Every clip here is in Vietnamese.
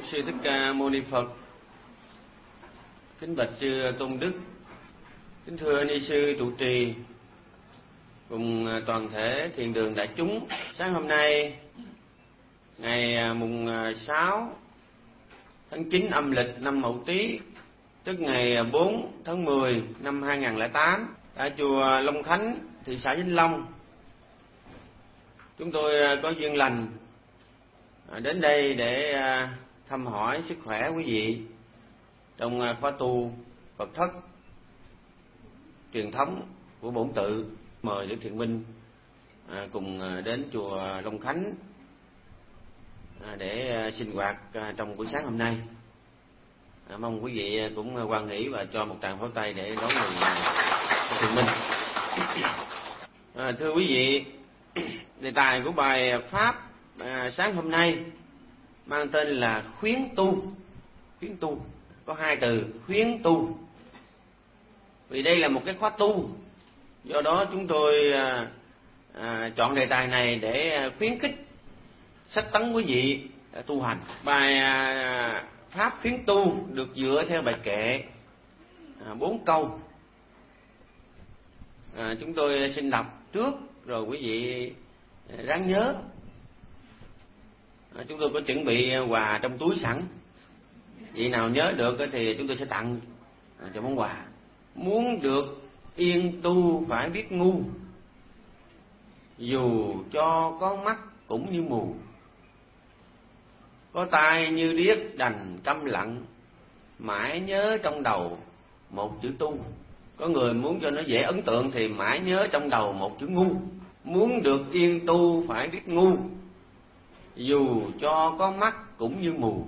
Sư Thích Ca Mâu Ni Phật. Kính bạch Sư Tôn Đức, kính thưa ni sư trụ trì cùng toàn thể thiền đường đại chúng. Sáng hôm nay ngày mùng 6 tháng 9 âm lịch năm Mậu Tý, tức ngày 4 tháng 10 năm 2008, tại chùa Long Khánh, thị xã Vĩnh Long, chúng tôi có duyên lành đến đây để thăm hỏi sức khỏe quý vị trong khóa tu Phật thất truyền thống của Bổn Tự. Mời Đức Thiện Minh cùng đến chùa Long Khánh để sinh hoạt trong buổi sáng hôm nay. Mong quý vị cũng hoan hỷ và cho một tràng pháo tay để đón mừng Đức Thiện Minh. Thưa quý vị, đề tài của bài pháp sáng hôm nay mang tên là khuyến tu. Khuyến tu có hai từ, khuyến tu. Vì đây là một cái khóa tu, do đó chúng tôi chọn đề tài này để khuyến khích, sách tấn quý vị tu hành. Bài pháp khuyến tu được dựa theo bài kệ 4 câu. Chúng tôi xin đọc trước rồi quý vị ráng nhớ. Chúng tôi có chuẩn bị quà trong túi sẵn, vị nào nhớ được thì chúng tôi sẽ tặng cho món quà. Muốn được yên tu phải biết ngu, dù cho có mắt cũng như mù, có tai như điếc đành câm lặng, mãi nhớ trong đầu một chữ tu. Có người muốn cho nó dễ ấn tượng thì mãi nhớ trong đầu một chữ ngu. Muốn được yên tu phải biết ngu, dù cho có mắt cũng như mù,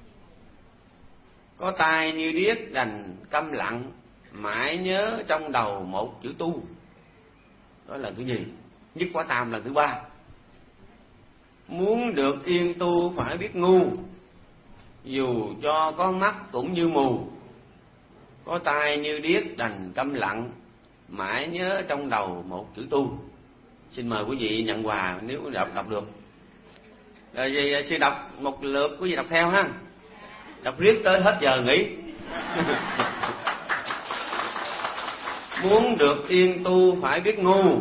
có tai như điếc đành câm lặng, mãi nhớ trong đầu một chữ tu. Đó là thứ gì? Nhất quả tam là thứ ba. Muốn được yên tu phải biết ngu, dù cho có mắt cũng như mù, có tai như điếc đành câm lặng, mãi nhớ trong đầu một chữ tu. Xin mời quý vị nhận quà nếu đọc được. Rồi vậy sư đọc một lượt, quý vị đọc theo ha. Đọc riết tới hết giờ nghỉ. Muốn được yên tu phải biết ngu,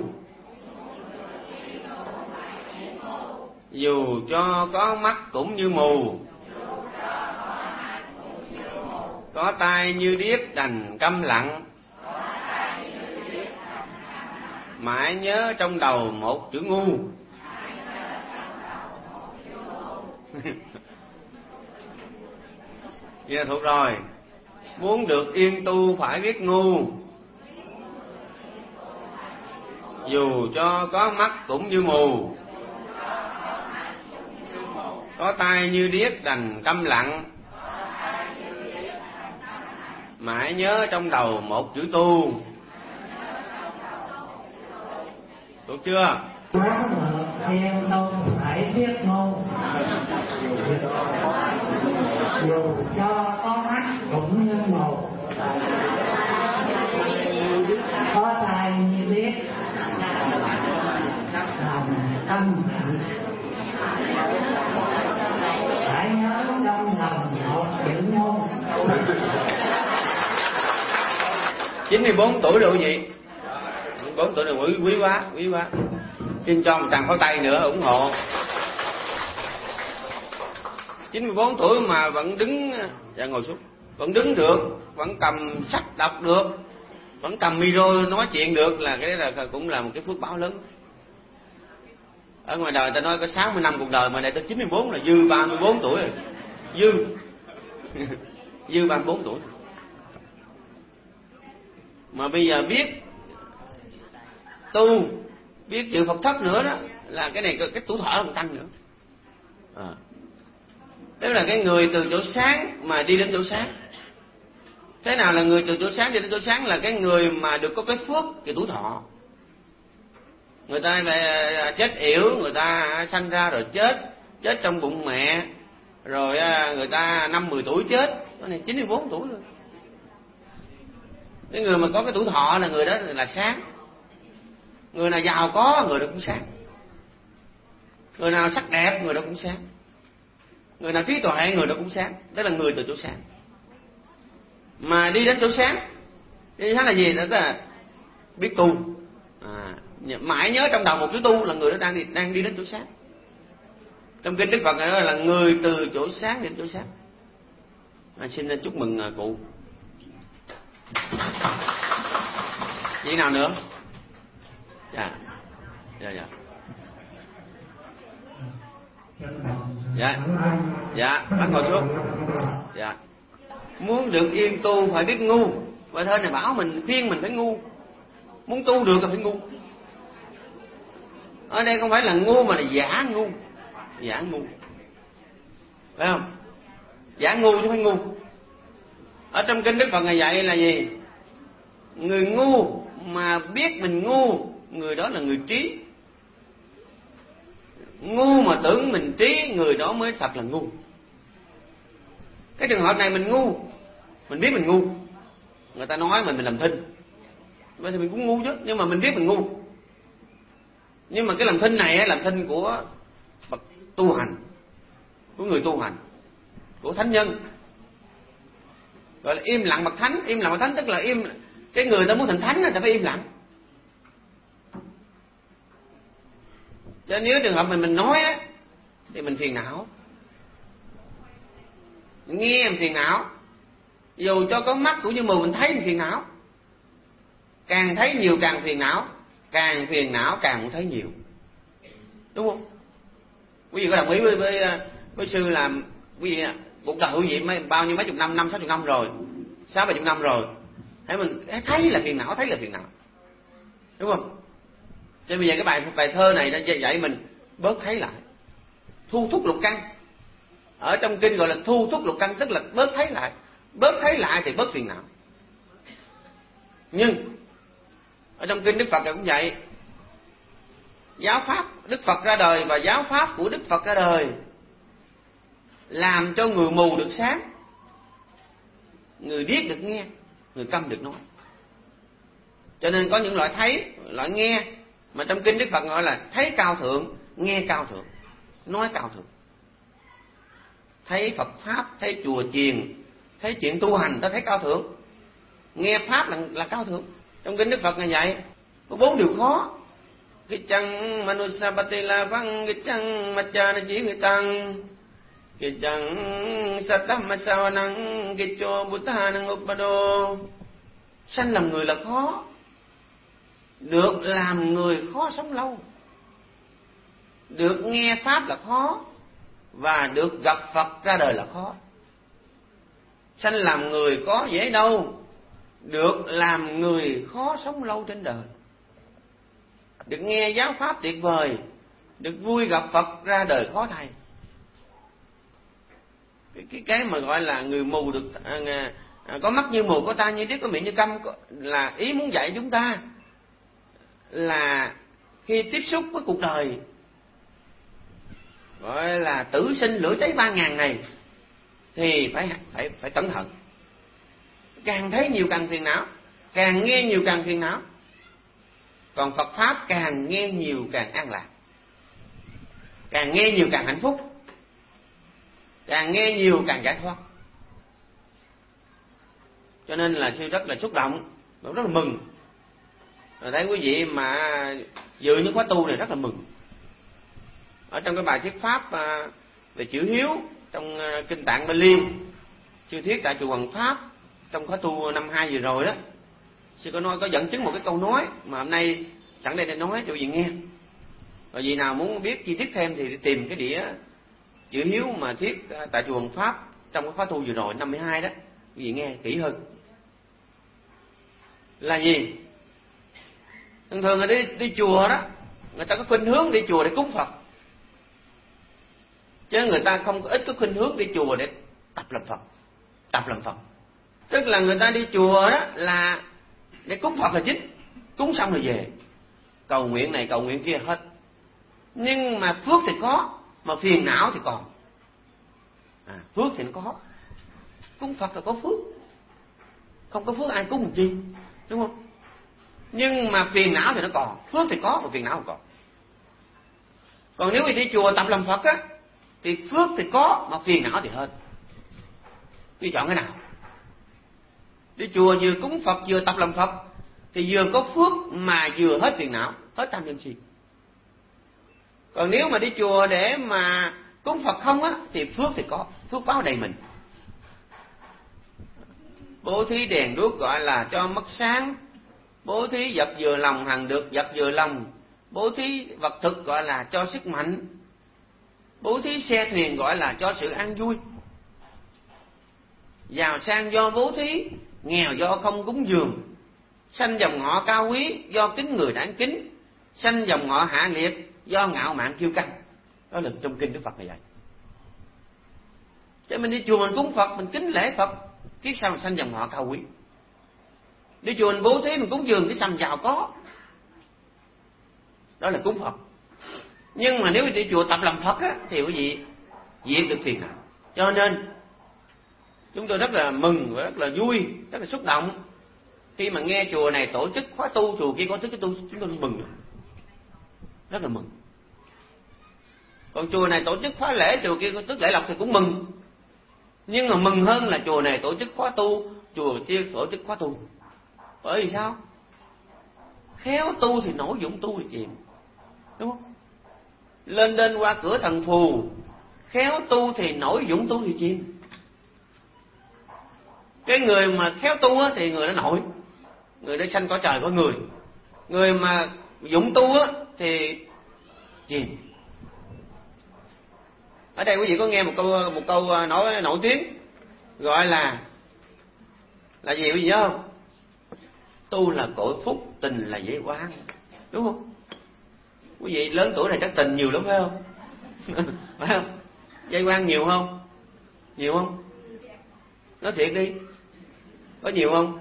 dù cho có mắt cũng như mù, có tai như điếc đành câm lặng, mãi nhớ trong đầu một chữ ngu. Vậy thuộc rồi. Muốn được yên tu phải biết ngu, dù cho có mắt cũng như mù, có tai như điếc đành câm lặng, mãi nhớ trong đầu một chữ tu. Được chưa? Thiên tu phải biết ngu, dù cho có mắt cũng như mù, có tai như điếc lòng tâm lặng, phải nhớ trong lòng một chữ ngu. 94 tuổi rồi quý vị. 94 tuổi rồi, quý quá, quý quá. Xin cho một tràng pháo tay nữa ủng hộ. 94 tuổi mà vẫn đứng, ngồi xuống, vẫn đứng được, vẫn cầm sách đọc được, vẫn cầm micro nói chuyện được, là cái đó là cũng là một cái phước báo lớn. Ở ngoài đời ta nói có 60 năm cuộc đời, mà này tới 94 là dư 34 tuổi rồi. Dư 34 tuổi. Mà bây giờ biết tu, biết chữ Phật thất nữa đó, là cái này cái tuổi thọ còn tăng nữa. Tức là cái người từ chỗ sáng mà đi đến chỗ sáng. Thế nào là người từ chỗ sáng đi đến chỗ sáng? Là cái người mà được có cái phước về tuổi thọ. Người ta về chết yểu, người ta sanh ra rồi chết trong bụng mẹ, rồi người ta 5-10 tuổi chết, cái này 94 tuổi rồi. Cái người mà có cái tuổi thọ là người đó là sáng. Người nào giàu có người đó cũng sáng, người nào sắc đẹp người đó cũng sáng, Người nào trí tuệ người đó cũng sáng, đó là người từ chỗ sáng. Mà đi đến chỗ sáng, đi sáng là gì? Đó là biết tu. Mãi nhớ trong đầu một chữ tu là người đó đang đi đến chỗ sáng. Trong kinh Đức Phật nói là người từ chỗ sáng đến chỗ sáng. Xin chúc mừng cụ. Gì nào nữa? Dạ. Bác ngồi xuống. Dạ. Muốn được yên tu phải biết ngu. Bài thơ này bảo mình, khuyên mình phải ngu. Muốn tu được là phải ngu. Ở đây không phải là ngu mà là giả ngu. Phải không? Giả ngu chứ không phải ngu. Ở trong kinh Đức Phật Ngài dạy là gì? Người ngu mà biết mình ngu, người đó là người trí. Ngu mà tưởng mình trí, người đó mới thật là ngu. Cái trường hợp này mình ngu, mình biết mình ngu. Người ta nói mình làm thinh, vậy thì mình cũng ngu chứ, nhưng mà mình biết mình ngu. Nhưng mà cái làm thinh này làm thinh của bậc tu hành, của người tu hành, của thánh nhân, gọi là im lặng bậc thánh. Im lặng bậc thánh tức là im. Cái người ta muốn thành thánh thì phải im lặng. Cho nếu trường hợp mình nói á, thì mình phiền não, mình nghe mình phiền não. Dù cho có mắt cũng như mù mình thấy mình phiền não. Càng thấy nhiều càng phiền não, càng phiền não càng muốn thấy nhiều, đúng không? Quý vị có đồng ý với sư là quý vị cuộc đời quý vị bao nhiêu mấy chục năm, 50-60 năm rồi, 60-70 năm rồi, mình thấy là phiền não, đúng không? Cho bây giờ cái bài thơ này đã dạy mình bớt thấy lại, thu thúc lục căn. Ở trong kinh gọi là thu thúc lục căn, tức là bớt thấy lại thì bớt phiền não. Nhưng ở trong kinh Đức Phật cũng vậy. Giáo pháp Đức Phật ra đời và giáo pháp của Đức Phật ra đời làm cho người mù được sáng, người điếc được nghe, người câm được nói. Cho nên có những loại thấy, loại nghe mà trong kinh Đức Phật gọi là thấy cao thượng, nghe cao thượng, nói cao thượng. Thấy Phật pháp, thấy chùa chiền, thấy chuyện tu hành đó thấy cao thượng. Nghe pháp là cao thượng. Trong kinh Đức Phật là vậy. Có 4 điều khó. Cái chăng manusapatila văn, cái chăng machana chỉ người tăng, cái chăng satammasavanang, cái cho buddhanang uppado. Sanh làm người là khó, được làm người khó sống lâu, được nghe pháp là khó, và được gặp Phật ra đời là khó. Sanh làm người có dễ đâu, được làm người khó sống lâu trên đời. Được nghe giáo pháp tuyệt vời, được vui gặp Phật ra đời khó thay. Cái mà gọi là người mù được có mắt như mù, có tai như điếc, có miệng như câm, là ý muốn dạy chúng ta là khi tiếp xúc với cuộc đời gọi là tử sinh lửa cháy 3000 này thì phải cẩn thận. Càng thấy nhiều càng phiền não, càng nghe nhiều càng phiền não. Còn Phật pháp càng nghe nhiều càng an lạc, càng nghe nhiều càng hạnh phúc, càng nghe nhiều càng giải thoát. Cho nên là sư rất là xúc động, rất là mừng. Rồi thấy quý vị mà dự những khóa tu này rất là mừng. Ở trong cái bài thuyết pháp về chữ hiếu trong kinh Tạng Bali, sư thuyết tại chùa Hoàng Pháp trong khóa tu năm 2 vừa rồi đó, sư có dẫn chứng một cái câu nói mà hôm nay sẵn đây để nói cho quý vị nghe. Và vị nào muốn biết chi tiết thêm thì tìm cái đĩa chữ hiếu mà thuyết tại chùa Hoàng Pháp trong cái khóa tu vừa rồi năm 12 đó, quý vị nghe kỹ hơn. Là gì? Thường thường là đi chùa đó, người ta có khuynh hướng đi chùa để cúng Phật, chứ người ta không có ít có khuynh hướng đi chùa để tập làm Phật. Tức là người ta đi chùa đó là để cúng Phật là chính, cúng xong rồi về cầu nguyện này cầu nguyện kia hết. Nhưng mà phước thì có, mà phiền não thì còn. Phước thì nó có, cúng Phật là có phước, không có phước ai cúng làm chi, đúng không? Nhưng mà phiền não thì nó còn, phước thì có mà phiền não không còn. Còn nếu đi chùa tập làm Phật á, thì phước thì có mà phiền não thì hơn. Tôi chọn cái nào? Đi chùa vừa cúng Phật vừa tập làm Phật thì vừa có phước mà vừa hết phiền não, hết tham sân si. Còn nếu mà đi chùa để mà cúng Phật không á thì phước thì có, phước báo đầy mình. Bố thí đèn đuốc gọi là cho mắt sáng, bố thí vật vừa lòng hằng được vật vừa lòng, bố thí vật thực gọi là cho sức mạnh, bố thí xe thuyền gọi là cho sự an vui. Giàu sang do bố thí, nghèo do không cúng dường, sanh dòng họ cao quý do kính người đáng kính, sanh dòng họ hạ liệt do ngạo mạn kiêu căng. Đó là trong kinh Đức Phật này vậy. Chứ mình đi chùa mình cúng Phật, mình kính lễ Phật, kiết sao mình sanh dòng họ cao quý. Đi chùa mình bố thí mình cúng dường, cái sao mình giàu có. Đó là cúng Phật. Nhưng mà nếu đi chùa tập làm Phật á thì quý vị diệt được phiền não. Cho nên chúng tôi rất là mừng và rất là vui, rất là xúc động khi mà nghe chùa này tổ chức khóa tu, chùa kia có tổ chức tu, chúng tôi mừng, rất là mừng. Còn chùa này tổ chức khóa lễ, chùa kia có tổ chức lễ lộc thì cũng mừng. Nhưng mà mừng hơn là chùa này tổ chức khóa tu, chùa kia tổ chức khóa tu. Bởi vì sao? Khéo tu thì nổi, dụng tu thì chìm, đúng không? Lên đên qua cửa thần phù, khéo tu thì nổi, dụng tu thì chìm. Cái người mà khéo tu á thì người đó nổi, người đó sanh cõi trời có người. Người mà dụng tu á thì chìm. Ở đây quý vị có nghe một câu nói nổi tiếng gọi là gì quý vị nhớ không? Tu là cội phúc, tình là dễ quan, đúng không? Quý vị lớn tuổi này chắc tình nhiều lắm phải không? Phải không? Dây quan nhiều không? Nhiều không? Nói thiệt đi, có nhiều không?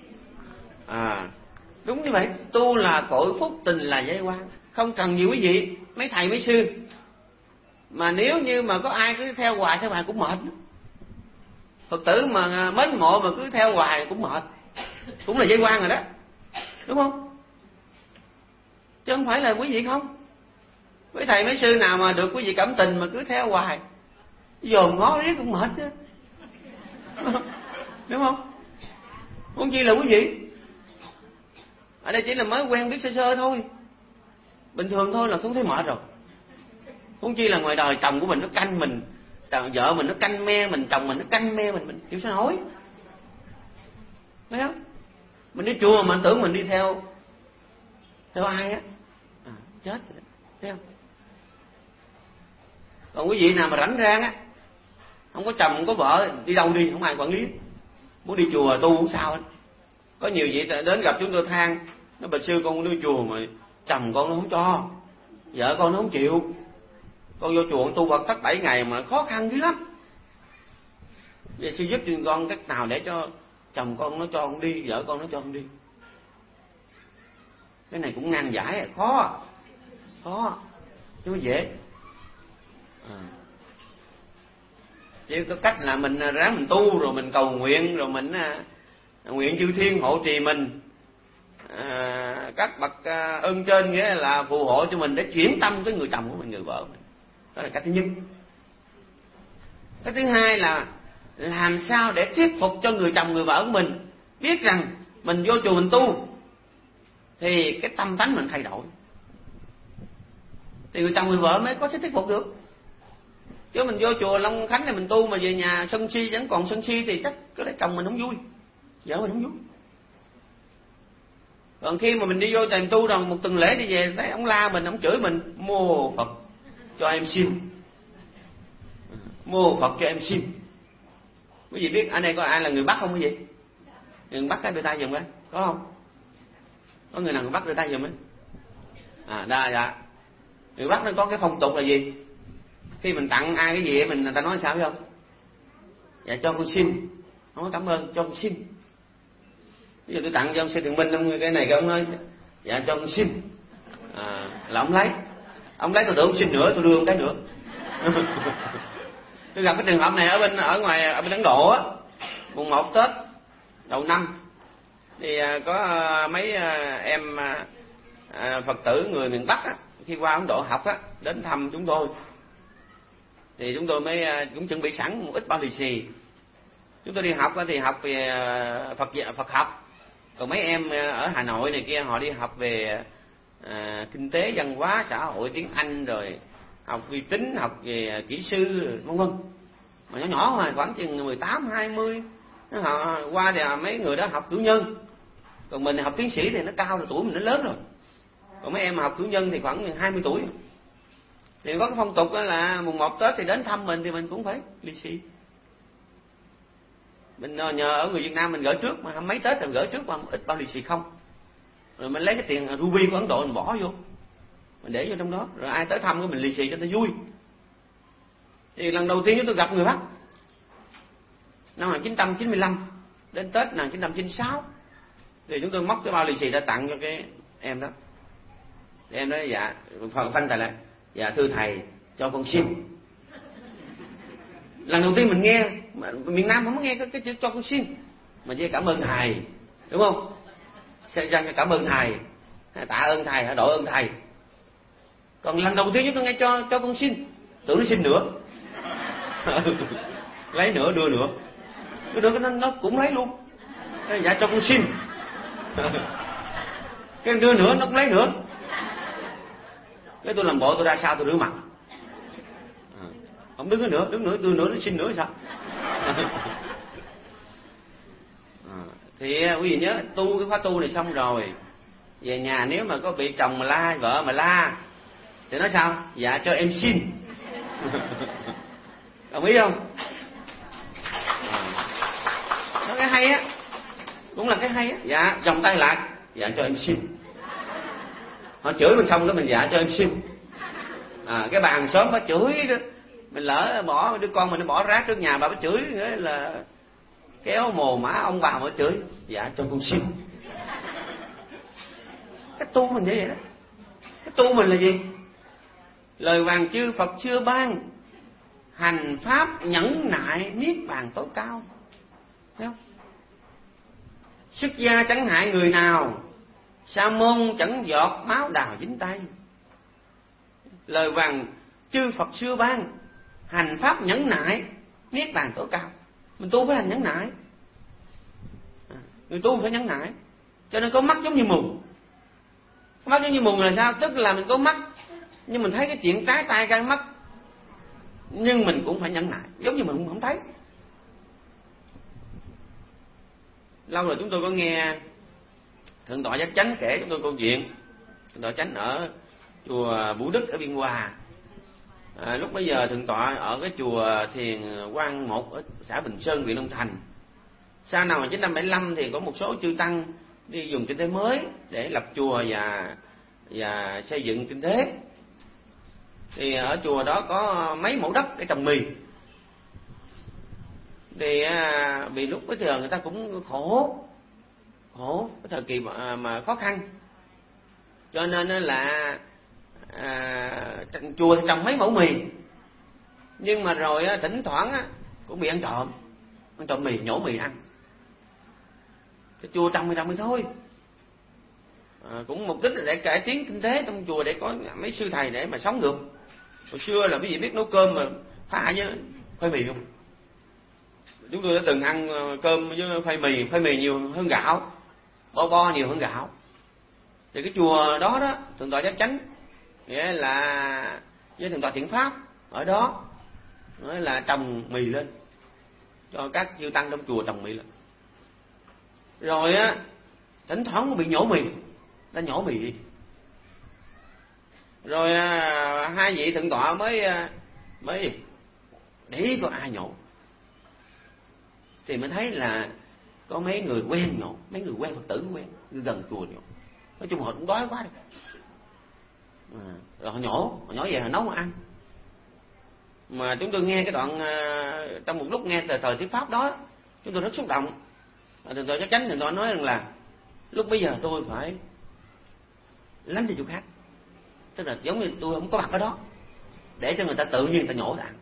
Đúng như vậy. Tu là cội phúc, tình là dây quan. Không cần nhiều quý vị, mấy thầy mấy sư. Mà nếu như mà có ai cứ theo hoài cũng mệt. Phật tử mà mến mộ mà cứ theo hoài cũng mệt, cũng là dây quan rồi đó, đúng không? Chứ không phải là quý vị không. Với thầy mấy sư nào mà được quý vị cảm tình mà cứ theo hoài, dòm ngó riết cũng mệt chứ, đúng không? Huống chi là quý vị. Ở đây chỉ là mới quen biết sơ sơ thôi, bình thường thôi là cũng thấy mệt rồi. Huống chi là ngoài đời chồng của mình nó canh mình, vợ mình nó canh me mình, chồng mình nó canh me mình chịu sao nổi, thấy không? Mình đi chùa mà mình tưởng mình đi theo ai á, chết rồi, thấy không? Còn quý vị nào mà rảnh rang á, không có chồng không có vợ, đi đâu đi, không ai quản lý, muốn đi chùa tu không sao hết. Có nhiều vị đến gặp chúng tôi than, nói bạch sư con đi chùa mà chồng con nó không cho, vợ con nó không chịu, con vô chùa tu Phật tất 7 ngày mà khó khăn dữ lắm. Vậy sư giúp cho con cách nào để cho chồng con nó cho con đi, vợ con nó cho con đi. Cái này cũng nan giải, khó chứ không dễ. Chứ có cách là mình ráng mình tu, rồi mình cầu nguyện, rồi mình nguyện chư thiên hộ trì mình, các bậc ơn trên nghĩa là phù hộ cho mình để chuyển tâm cái người chồng của mình, người vợ của mình. Đó là cách thứ nhất. Cái thứ hai là làm sao để thuyết phục cho người chồng người vợ của mình biết rằng mình vô chùa mình tu thì cái tâm tánh mình thay đổi, thì người chồng người vợ mới có sức thuyết phục được. Chứ mình vô chùa Long Khánh này mình tu mà về nhà sân si, vẫn còn sân si thì chắc có lẽ chồng mình không vui, vợ mình không vui. Còn khi mà mình đi vô tìm tu rồi một tuần lễ đi về thấy ông la mình, ông chửi mình, mô Phật cho em xin, mô Phật cho em xin. Quý vị biết ở đây có ai là người Bắc không quý vị? Người Bắc cái đưa tay giùm cái, có không? Có người nào người Bắc đưa tay giùm ấy? Dạ. Người Bắc nó có cái phong tục là gì? Khi mình tặng ai cái gì người ta nói sao biết không? Dạ cho con xin, không có cảm ơn, cho con xin. Ví dụ tôi tặng cho ông Sư Thiện Minh cái này, cái ông nói dạ cho con xin, là ông lấy tôi tưởng ông xin nữa, tôi đưa ông cái nữa. Tôi gặp cái trường hợp này ở bên Ấn Độ á, mùng 1 Tết đầu năm thì có mấy em Phật tử người miền Bắc á, khi qua Ấn Độ học á, đến thăm chúng tôi. thì chúng tôi mới cũng chuẩn bị sẵn một ít bao lì xì. Chúng tôi đi học thì học về Phật học, còn mấy em ở Hà Nội này kia họ đi học về kinh tế, văn hóa, xã hội, tiếng Anh, rồi học vi tính, học về kỹ sư, vân vân. Mà nhỏ nhỏ mà khoảng chừng 18, 20, họ qua thì mấy người đó học cử nhân, còn mình học tiến sĩ thì nó cao rồi, tuổi mình nó lớn rồi. Còn mấy em học cử nhân thì khoảng 20 tuổi. Thì có cái phong tục đó là mùng 1 Tết thì đến thăm mình thì mình cũng phải lì xì. Mình nhờ ở người Việt Nam mình gửi trước, mà mấy Tết thì gửi trước mà một ít bao lì xì không. Rồi mình lấy cái tiền ruby của Ấn Độ mình bỏ vô, mình để vô trong đó, rồi ai tới thăm cái mình lì xì cho nó vui. Thì lần đầu tiên chúng tôi gặp người Bắc năm 1995 đến Tết 1996 thì chúng tôi móc cái bao lì xì ra tặng cho cái em đó. Thì em nói dạ, phanh thầy lại, dạ thưa thầy cho con xin. Lần đầu tiên mình nghe, miền Nam không có nghe cái chữ cho con xin, mà chỉ cảm ơn thầy, đúng không? Sẽ rằng cảm ơn thầy, tạ ơn thầy, đội ơn thầy. Còn lần đầu tiên chúng tôi nghe cho con xin, tưởng nó xin nữa. Lấy nữa đưa nữa, nó cũng lấy luôn. Dạ cho con xin. Cái đưa nữa nó cũng lấy nữa. Cái tôi làm bộ tôi ra sao tôi rửa mặt. Không đứng nữa, đưa nữa nó xin nữa sao? Thì quý vị nhớ tu cái khóa tu này xong rồi, về nhà nếu mà có bị chồng mà la, vợ mà la thì nói sao? Dạ cho em xin. Đồng ý không? Nó cái hay á, cũng là cái hay á. Dạ vòng tay lại, dạ cho em xin. Họ chửi mình xong cái mình dạ cho em xin. Cái bà hàng xóm bà chửi đó, mình lỡ bỏ đứa con mình nó bỏ rác trước nhà, bà chửi nữa là kéo mồ mã ông bà mà chửi, dạ cho con xin. Cái tu mình như vậy đó. Cái tu mình là gì? Lời vàng chư Phật chưa ban, hành pháp nhẫn nại niết bàn tối cao. Thấy không? Xuất gia chẳng hại người nào, sa môn chẳng giọt máu đào dính tay. Lời vàng chư Phật xưa ban, hành pháp nhẫn nại niết bàn tối cao. Mình tu phải hành nhẫn nại. Người tu phải nhẫn nại. Cho nên có mắt giống như mù. Có mắt giống như mù là sao? Tức là mình có mắt nhưng mình thấy cái chuyện trái tay gai mắt, nhưng mình cũng phải nhẫn nại, giống như mình không thấy. Lâu rồi chúng tôi có nghe Thượng tọa Giác Chánh kể chúng tôi câu chuyện. Thượng tọa Chánh ở chùa Vũ Đức ở Biên Hòa. Lúc bấy giờ Thượng tọa ở cái chùa Thiền Quang 1 ở xã Bình Sơn, huyện Long Thành. Sau năm 1975 thì có một số chư tăng đi dùng kinh tế mới để lập chùa và xây dựng kinh tế. Thì ở chùa đó có mấy mẫu đất để trồng mì. Thì vì lúc bấy giờ người ta cũng khổ cái thời kỳ mà khó khăn, cho nên là chùa thì trồng mấy mẫu mì, nhưng mà rồi thỉnh thoảng cũng bị ăn trộm mì, nhổ mì ăn. Cái chùa trồng thì thôi, cũng mục đích là để cải tiến kinh tế trong chùa, để có mấy sư thầy để mà sống được. Hồi xưa là quý vị biết nấu cơm mà pha với khoai mì không? Chúng tôi đã từng ăn cơm với khoai mì nhiều hơn gạo, bo nhiều hơn gạo. Thì cái chùa đó đó, Thượng tọa Giác Chánh, nghĩa là với Thượng tọa Thiện Pháp ở đó, nghĩa là trồng mì lên cho các chư tăng trong chùa, trồng mì lên. Rồi thỉnh thoảng có bị nhổ mì, ta nhổ mì đi. Rồi hai vị thượng tọa mới để ý có ai nhổ, thì mới thấy là có mấy người quen nhổ, mấy người quen Phật tử quen gần chùa nhổ. Nói chung họ cũng đói quá rồi. Rồi họ nhổ về họ nấu mà ăn. Mà chúng tôi nghe cái đoạn trong một lúc nghe thời thuyết pháp đó, chúng tôi rất xúc động. Thượng tọa Giác Chánh thì tôi nói rằng là lúc bây giờ tôi phải lánh đi chỗ khác, tức là giống như tôi không có mặt ở đó, để cho người ta tự nhiên người ta nhổ ra ăn.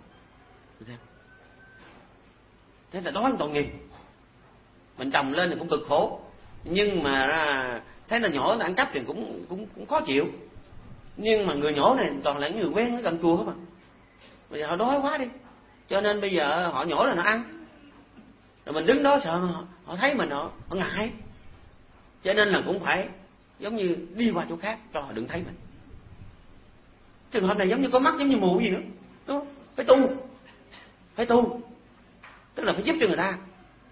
Thế là đói tội nghiệp. Mình trồng lên thì cũng cực khổ, nhưng mà thấy là nhổ ăn cắp thì cũng khó chịu. Nhưng mà người nhổ này toàn là những người quen ở gần chùa không à. Bây giờ họ đói quá đi, cho nên bây giờ họ nhổ là nó ăn, rồi mình đứng đó sợ họ thấy mình họ ngại, cho nên là cũng phải giống như đi qua chỗ khác cho họ đừng thấy mình. Trường hợp này giống như có mắt giống như mù gì nữa, đúng không? Phải tu, tức là phải giúp cho người ta,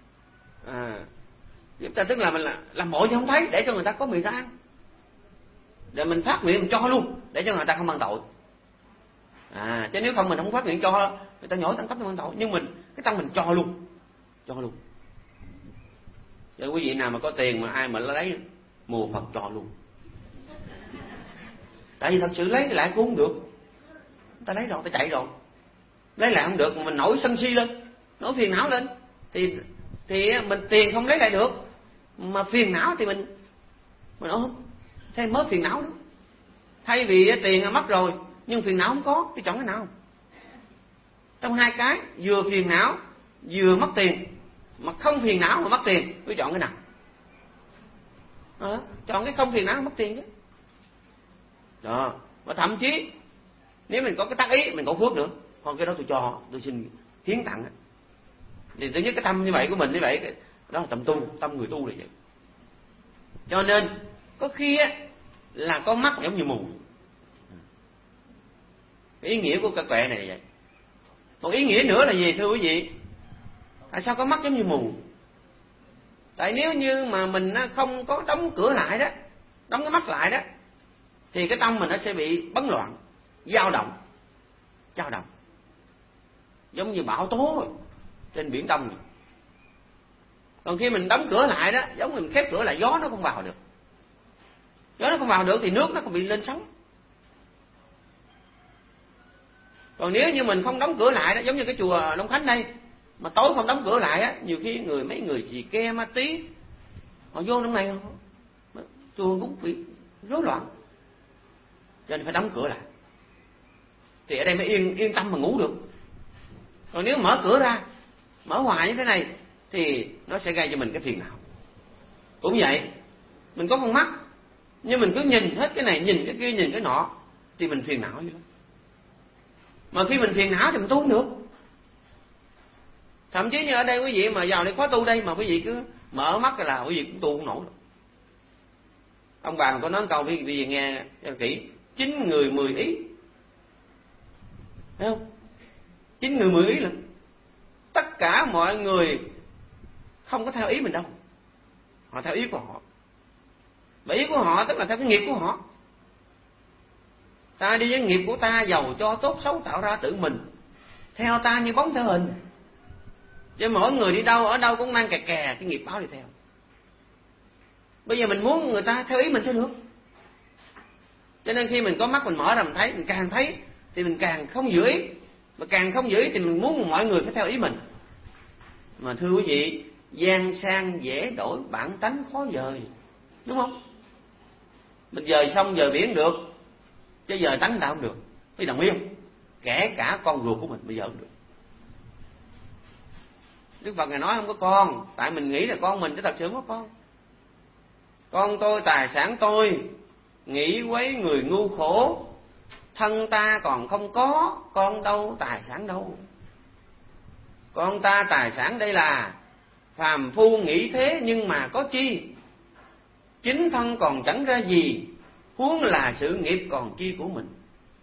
giúp ta, tức là mình làm bộ như không thấy để cho người ta có miệng ta ăn, để mình phát nguyện mình cho luôn để cho người ta không mang tội. Chứ nếu không mình không phát nguyện cho người ta nhổ tăng cấp mang tội, nhưng mình cái tâm mình cho luôn. Cho quý vị nào mà có tiền mà ai mà lấy mùa Phật cho luôn, tại vì thật sự lấy lại cũng không được, ta lấy rồi ta chạy rồi, lấy lại không được mà mình nổi sân si lên, nổi phiền não lên thì mình tiền không lấy lại được, mà phiền não thì mình ôm thêm mới phiền não nữa. Thay vì tiền mất rồi nhưng phiền não không có thì chọn cái nào? Trong hai cái vừa phiền não vừa mất tiền, mà không phiền não mà mất tiền, tôi chọn cái nào? Chọn cái không phiền não mất tiền chứ. Đó, và thậm chí nếu mình có cái tác ý mình có phước nữa, còn cái đó tôi xin hiến tặng. Thì thứ nhất cái tâm như vậy của mình như vậy, đó là tâm người tu là vậy. Cho nên có khi là có mắt giống như mù. Cái ý nghĩa của cái quệ này là vậy. Một ý nghĩa nữa là gì thưa quý vị? Tại sao có mắt giống như mù? Tại nếu như mà mình không có đóng cửa lại đó, đóng cái mắt lại đó, thì cái tâm mình nó sẽ bị bấn loạn, dao động, giống như bão tố trên biển Đông này. Còn khi mình đóng cửa lại đó, giống như mình khép cửa lại, gió nó không vào được. Gió nó không vào được thì nước nó không bị lên sóng. Còn nếu như mình không đóng cửa lại đó, giống như cái chùa Long Khánh đây, mà tối không đóng cửa lại á, nhiều khi mấy người xì ke ma tí họ vô trong này, chùa cũng bị rối loạn, cho nên phải đóng cửa lại. Thì ở đây mới yên tâm mà ngủ được. Còn nếu mở cửa ra, mở hoài như thế này thì nó sẽ gây cho mình cái phiền não. Cũng vậy, mình có con mắt nhưng mình cứ nhìn hết cái này, nhìn cái kia, nhìn cái nọ thì mình phiền não vậy đó. Mà khi mình phiền não thì mình tu không được. Thậm chí như ở đây quý vị mà vào đây khóa tu đây mà quý vị cứ mở mắt là quý vị cũng tu không nổi đâu. Ông bà có nói câu quý vị nghe cho kỹ: 9 người 10 ý. Thấy không? 9 người 10 ý là tất cả mọi người không có theo ý mình đâu, họ theo ý của họ. Và ý của họ tức là theo cái nghiệp của họ. Ta đi với nghiệp của ta, giàu cho tốt xấu tạo ra tự mình, theo ta như bóng theo hình. Chứ mỗi người đi đâu ở đâu cũng mang kè cái nghiệp báo đi theo. Bây giờ mình muốn người ta theo ý mình cho được, cho nên khi mình có mắt mình mở ra mình càng thấy thì mình càng không giữ ý, mà càng không giữ ý thì mình muốn mọi người phải theo ý mình. Mà thưa quý vị, gian sang dễ đổi, bản tánh khó dời, đúng không? Mình dời xong dời biển được, chứ dời tánh ta không được. Quý đồng ý không? Kể cả con ruột của mình bây giờ không được. Đức Phật Ngài nói không có con, tại mình nghĩ là con mình chứ thật sự không có con. Con tôi, tài sản tôi, nghĩ quấy người ngu khổ, thân ta còn không có, con đâu tài sản đâu. Con ta tài sản đây là phàm phu nghĩ thế nhưng mà có chi, chính thân còn chẳng ra gì, huống là sự nghiệp còn chi của mình.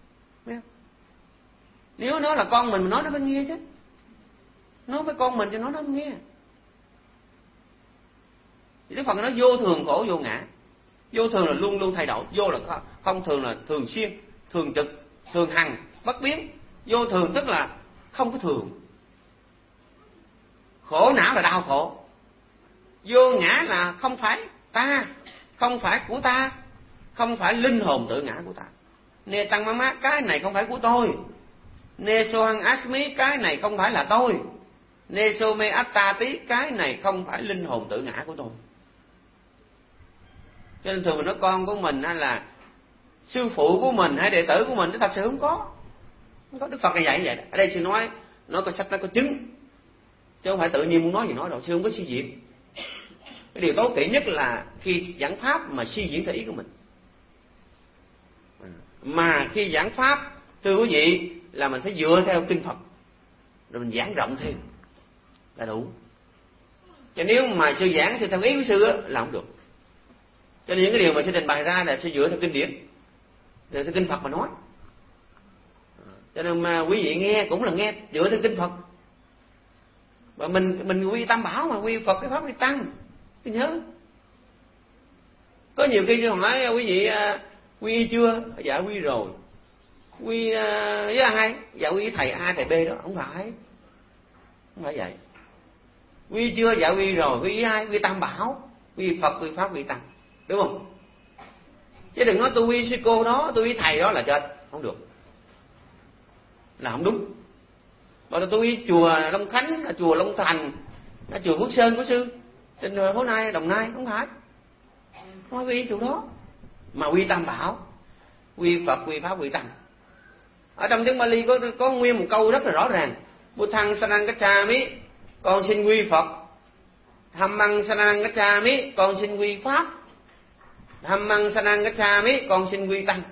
Nếu nó là con mình nói nó phải nghe chứ. Nói với con mình cho nó không nghe. Đức Phật nói vô thường khổ vô ngã. Vô thường là luôn luôn thay đổi, vô là không thường là thường xuyên, thường trực, thường hằng, bất biến. Vô thường tức là không có thường. Khổ não là đau khổ. Vô ngã là không phải ta, không phải của ta, không phải linh hồn tự ngã của ta. Nê tăng má mát, cái này không phải của tôi. Nê so hăng asmi, cái này không phải là tôi. Nê so mê atta tí, cái này không phải linh hồn tự ngã của tôi. Cho nên thường mình nói con của mình hay là sư phụ của mình hay đệ tử của mình, nó thật sự không có. Không có. Đức Phật là dạy vậy. Ở đây sư nói có sách, nó có chứng, chứ không phải tự nhiên muốn nói gì nói đâu. Sư không có suy diễn. Cái điều tối kỵ nhất là khi giảng pháp mà suy diễn theo ý của mình. Mà khi giảng pháp, thưa quý vị, là mình phải dựa theo kinh Phật, rồi mình giảng rộng thêm là đủ. Cho nếu mà sư giảng thì theo ý của sư á, là không được. Cho nên những cái điều mà sư trình bày ra là sư dựa theo kinh điển, rồi theo kinh Phật mà nói. Cho nên mà quý vị nghe cũng là nghe dựa theo kinh Phật. Và mình quy Tam Bảo mà, quy Phật cái Pháp quy Tăng. Tôi nhớ có nhiều khi sư hỏi quý vị quy chưa? Dạ quy rồi. Quy với ai? Dạ quy với thầy A thầy B đó. Không phải vậy. Quy chưa? Dạ quy rồi. Quy với ai? Quy Tam Bảo, quy Phật, quy Pháp, quy Tăng, đúng không? Chứ đừng nói tôi quy sư cô đó, tôi quy thầy đó là chết, không được, là không đúng. Hoặc là tôi quy chùa Long Khánh, là chùa Long Thành, là chùa Phước Sơn của sư trên Hố Nai, Đồng Nai, không phải quy chùa đó, mà quy Tam Bảo, quy Phật, quy Pháp, quy Tăng. Ở trong tiếng Bali có nguyên một câu rất là rõ ràng: Buddhang Saranang Gacchami, con xin quy Phật. Dhammang Saranang Gacchami, con xin quy Pháp. Dhammang Saranang Gacchami, con xin quy Tăng.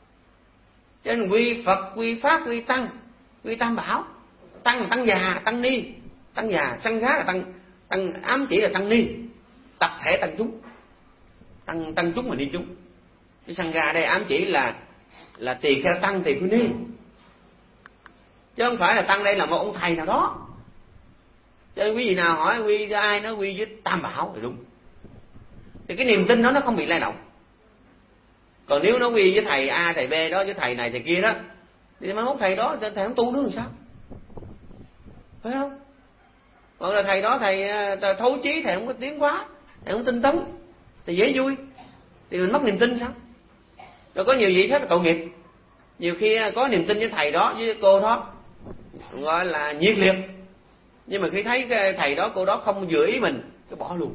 Cho nên quy Phật, quy Pháp, quy Tăng, quy Tam Bảo. Tăng là tăng già, tăng ni, tăng già. Sangha là tăng ám chỉ là tăng ni, tập thể tăng chúng, tăng chúng mà ni chúng. Cái Sangha đây ám chỉ là tỳ kheo tăng, tỳ kheo ni, chứ không phải là tăng đây là một ông thầy nào đó. Cho nên quý vị nào hỏi quy với ai, nó quy với Tam Bảo thì đúng. Thì cái niềm tin đó nó không bị lay động. Còn nếu nó quy với thầy A thầy B đó, với thầy này thầy kia đó, thì mai mốt thầy đó thầy không tu nữa làm sao, phải không? Hoặc là thầy đó thầy thấu chí, thầy không có tiến hóa, thầy không tinh tấn thì dễ vui, thì mình mất niềm tin sao? Rồi có nhiều vị rất là tội nghiệp, nhiều khi có niềm tin với thầy đó với cô đó, gọi là nhiệt liệt, nhưng mà khi thấy cái thầy đó cô đó không vừa ý mình, cái bỏ luôn.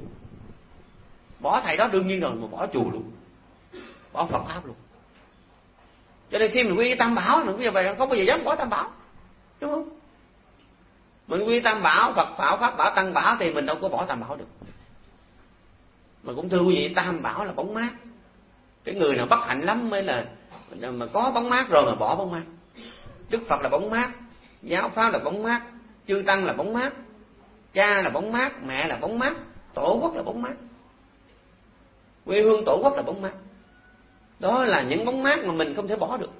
Bỏ thầy đó đương nhiên rồi, mà bỏ chùa luôn, bỏ Phật Pháp luôn. Cho nên khi mình quy Tam Bảo, mình không bao giờ dám bỏ Tam Bảo, đúng không? Mình quy Tam Bảo, Phật Bảo, Pháp Bảo, Tăng Bảo thì mình đâu có bỏ Tam Bảo được. Mà cũng thưa quý vị, Tam Bảo là bóng mát. Cái người nào bất hạnh lắm mới là mà có bóng mát rồi mà bỏ bóng mát. Đức Phật là bóng mát, giáo Pháp là bóng mát, chư Tăng là bóng mát, cha là bóng mát, mẹ là bóng mát, tổ quốc là bóng mát, quê hương tổ quốc là bóng mát. Đó là những bóng mát mà mình không thể bỏ được.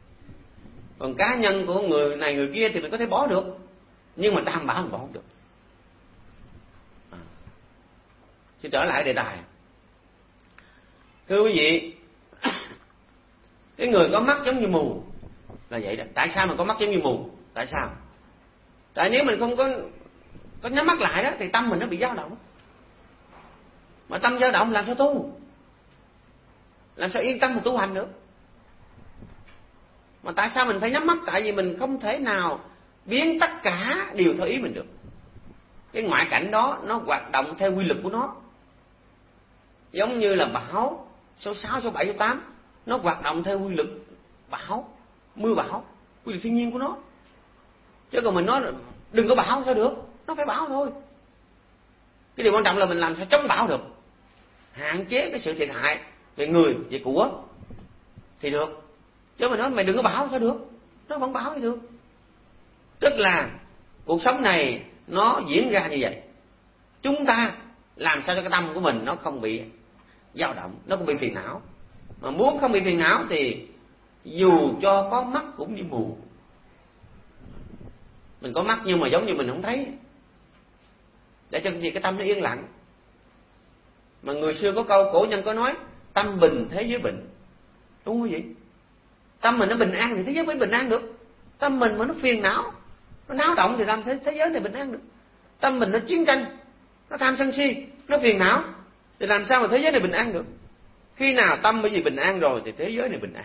Còn cá nhân của người này người kia thì mình có thể bỏ được, nhưng mà Tam Bảo mình bỏ không được. Xin trở lại đề tài. Thưa quý vị, cái người có mắt giống như mù là vậy đó. Tại sao mà có mắt giống như mù? Tại sao? Tại nếu mình không có nhắm mắt lại đó thì tâm mình nó bị dao động. Mà tâm dao động làm sao tu? Làm sao yên tâm mà tu hành được? Mà tại sao mình phải nhắm mắt? Tại vì mình không thể nào biến tất cả đều theo ý mình được. Cái ngoại cảnh đó nó hoạt động theo quy luật của nó. Giống như là bão số 6, số 7, số 8, nó hoạt động theo quy luật bão, mưa bão, quy luật thiên nhiên của nó. Chứ còn mình nói đừng có bão sao được, nó phải bão thôi. Cái điều quan trọng là mình làm sao chống bão được, hạn chế cái sự thiệt hại về người, về của thì được. Chứ mình nói mày đừng có bão sao được, nó vẫn bão thì được. Tức là cuộc sống này nó diễn ra như vậy. Chúng ta làm sao cho cái tâm của mình nó không bị dao động, nó không bị phiền não. Mà muốn không bị phiền não thì dù cho có mắt cũng như mù. Mình có mắt nhưng mà giống như mình không thấy, để cho cái tâm nó yên lặng. Mà người xưa có câu, cổ nhân có nói tâm bình thế giới bình, đúng không vậy? Tâm mình nó bình an thì thế giới mới bình an được. Tâm mình mà nó phiền não, nó náo động thì làm thế giới này bình an được. Tâm mình nó chiến tranh, nó tham sân si, nó phiền não thì làm sao mà thế giới này bình an được? Khi nào tâm bởi vì bình an rồi thì thế giới này bình an.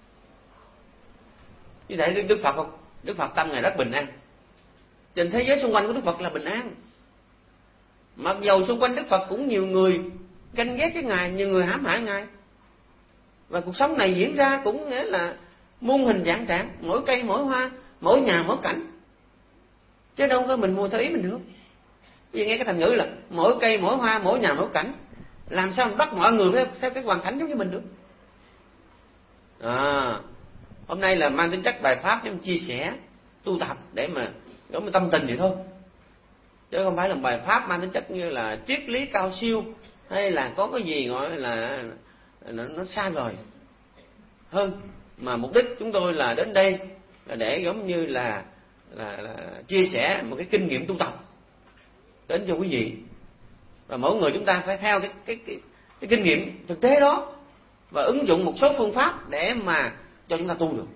Như vậy Đức Phật không? Đức Phật tâm Ngài rất bình an. Trên thế giới xung quanh của Đức Phật là bình an. Mặc dầu xung quanh Đức Phật cũng nhiều người ganh ghét với Ngài, nhiều người hãm hại Ngài. Và cuộc sống này diễn ra cũng nghĩa là muôn hình vạn trạng, mỗi cây mỗi hoa, mỗi nhà mỗi cảnh. Chứ đâu có mình mua theo ý mình được. Vì nghe cái thành ngữ là mỗi cây mỗi hoa, mỗi nhà mỗi cảnh, làm sao mình bắt mọi người theo cái hoàn cảnh giống như mình được? Hôm nay là mang tính chất bài pháp để chia sẻ tu tập để mà giống như tâm tình vậy thôi, chứ không phải là bài pháp mang tính chất như là triết lý cao siêu hay là có cái gì gọi là nó xa vời hơn. Mà mục đích chúng tôi là đến đây là để giống như là chia sẻ một cái kinh nghiệm tu tập đến cho quý vị, và mỗi người chúng ta phải theo cái kinh nghiệm thực tế đó và ứng dụng một số phương pháp để mà cho chúng ta tu được.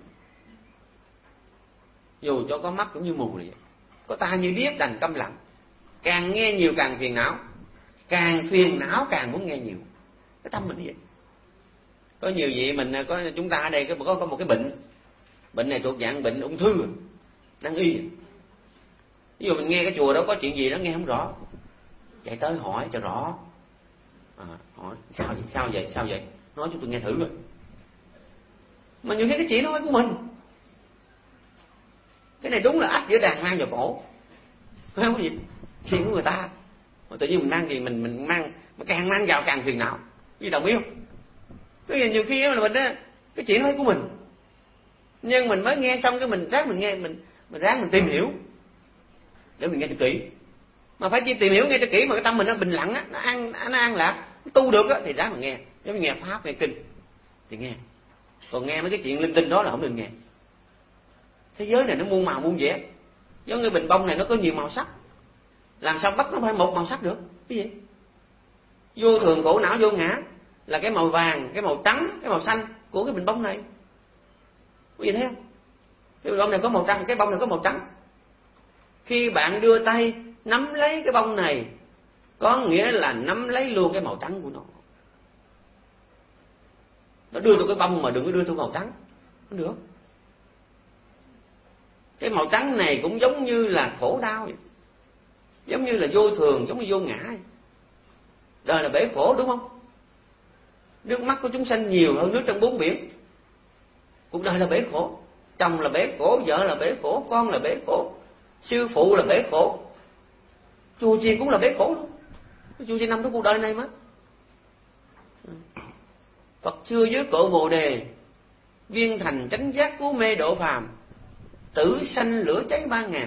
Dù cho có mắt cũng như mù vậy, có tai như điếc đành câm lặng, càng nghe nhiều càng phiền não, càng phiền não càng muốn nghe nhiều. Cái tâm mình như vậy. Có nhiều vị mình có, chúng ta ở đây có một cái bệnh này thuộc dạng bệnh ung thư, năng y. Ví dụ mình nghe cái chùa đó có chuyện gì đó nghe không rõ, chạy tới hỏi cho rõ. Hỏi sao vậy, nói cho tôi nghe thử rồi. Mà nhiều khi cái chuyện nói của mình, cái này đúng là ách giữa đàn mang vào cổ, phải không gì? Chuyện của người ta, mà tự nhiên mình mang thì mình mang, mà càng mang vào càng phiền não. Quý vị đồng ý không? Cái nhiều khi là mình đó, cái chuyện nói của mình, nhưng mình mới nghe xong cái mình ráng mình nghe, mình ráng mình tìm hiểu để mình nghe cho kỹ. Mà phải chỉ tìm hiểu nghe cho kỹ mà cái tâm mình nó bình lặng á, nó an lạc, nó tu được á thì ráng mình nghe. Giống như nghe pháp, nghe kinh thì nghe. Còn nghe mấy cái chuyện linh tinh đó là không được nghe. Thế giới này nó muôn màu muôn vẻ, giống như bình bông này nó có nhiều màu sắc, làm sao bắt nó phải một màu sắc được? Cái gì? Vô thường khổ não vô ngã là cái màu vàng, cái màu trắng, cái màu xanh của cái bình bông này. Quý vị thấy không? Cái bình bông này có màu trắng, cái bông này có màu trắng. Khi bạn đưa tay nắm lấy cái bông này, có nghĩa là nắm lấy luôn cái màu trắng của nó. Nó đưa tôi cái bông mà đừng có đưa tôi màu trắng, không được. Cái màu trắng này cũng giống như là khổ đau vậy, giống như là vô thường, giống như vô ngã vậy. Đời là bể khổ đúng không? Nước mắt của chúng sanh nhiều hơn nước trong bốn biển. Cuộc đời là bể khổ, chồng là bể khổ, vợ là bể khổ, con là bể khổ, sư phụ là bể khổ, chùa chiền cũng là bể khổ luôn. Chùa chiền nằm trong cuộc đời này mà. Phật xưa dưới cội Bồ Đề, viên thành chánh giác cứu mê độ phàm, tử sanh lửa cháy 3.000.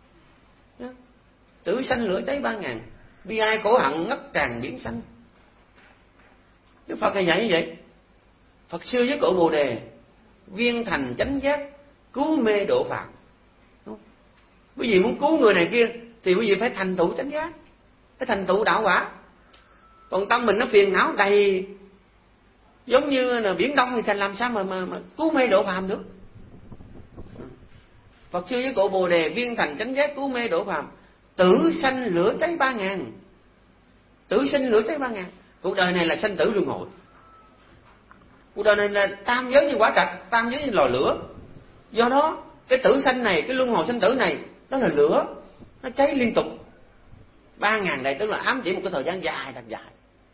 Tử sanh lửa cháy 3.000, bi ai khổ hận ngất tràn biển xanh. Đức Phật là dạy như vậy. Phật xưa với cội Bồ Đề, viên thành chánh giác cứu mê độ phàm. Quý vị muốn cứu người này kia thì quý vị phải thành tựu chánh giác, phải thành tựu đạo quả. Còn tâm mình nó phiền não đầy giống như là biển đông thì thành làm sao mà cứu mê độ phàm được? Phật xưa với cội Bồ Đề, viên thành chánh giác cứu mê độ phàm, tử sanh lửa cháy 3.000. Tử sinh lửa cháy 3.000. Cuộc đời này là sanh tử luân hồi. Cuộc đời này là tam giới như quả trạch, tam giới như lò lửa. Do đó cái tử sanh này, cái luân hồi sanh tử này, đó là lửa, nó cháy liên tục. 3.000 này tức là ám chỉ một cái thời gian dài thật dài.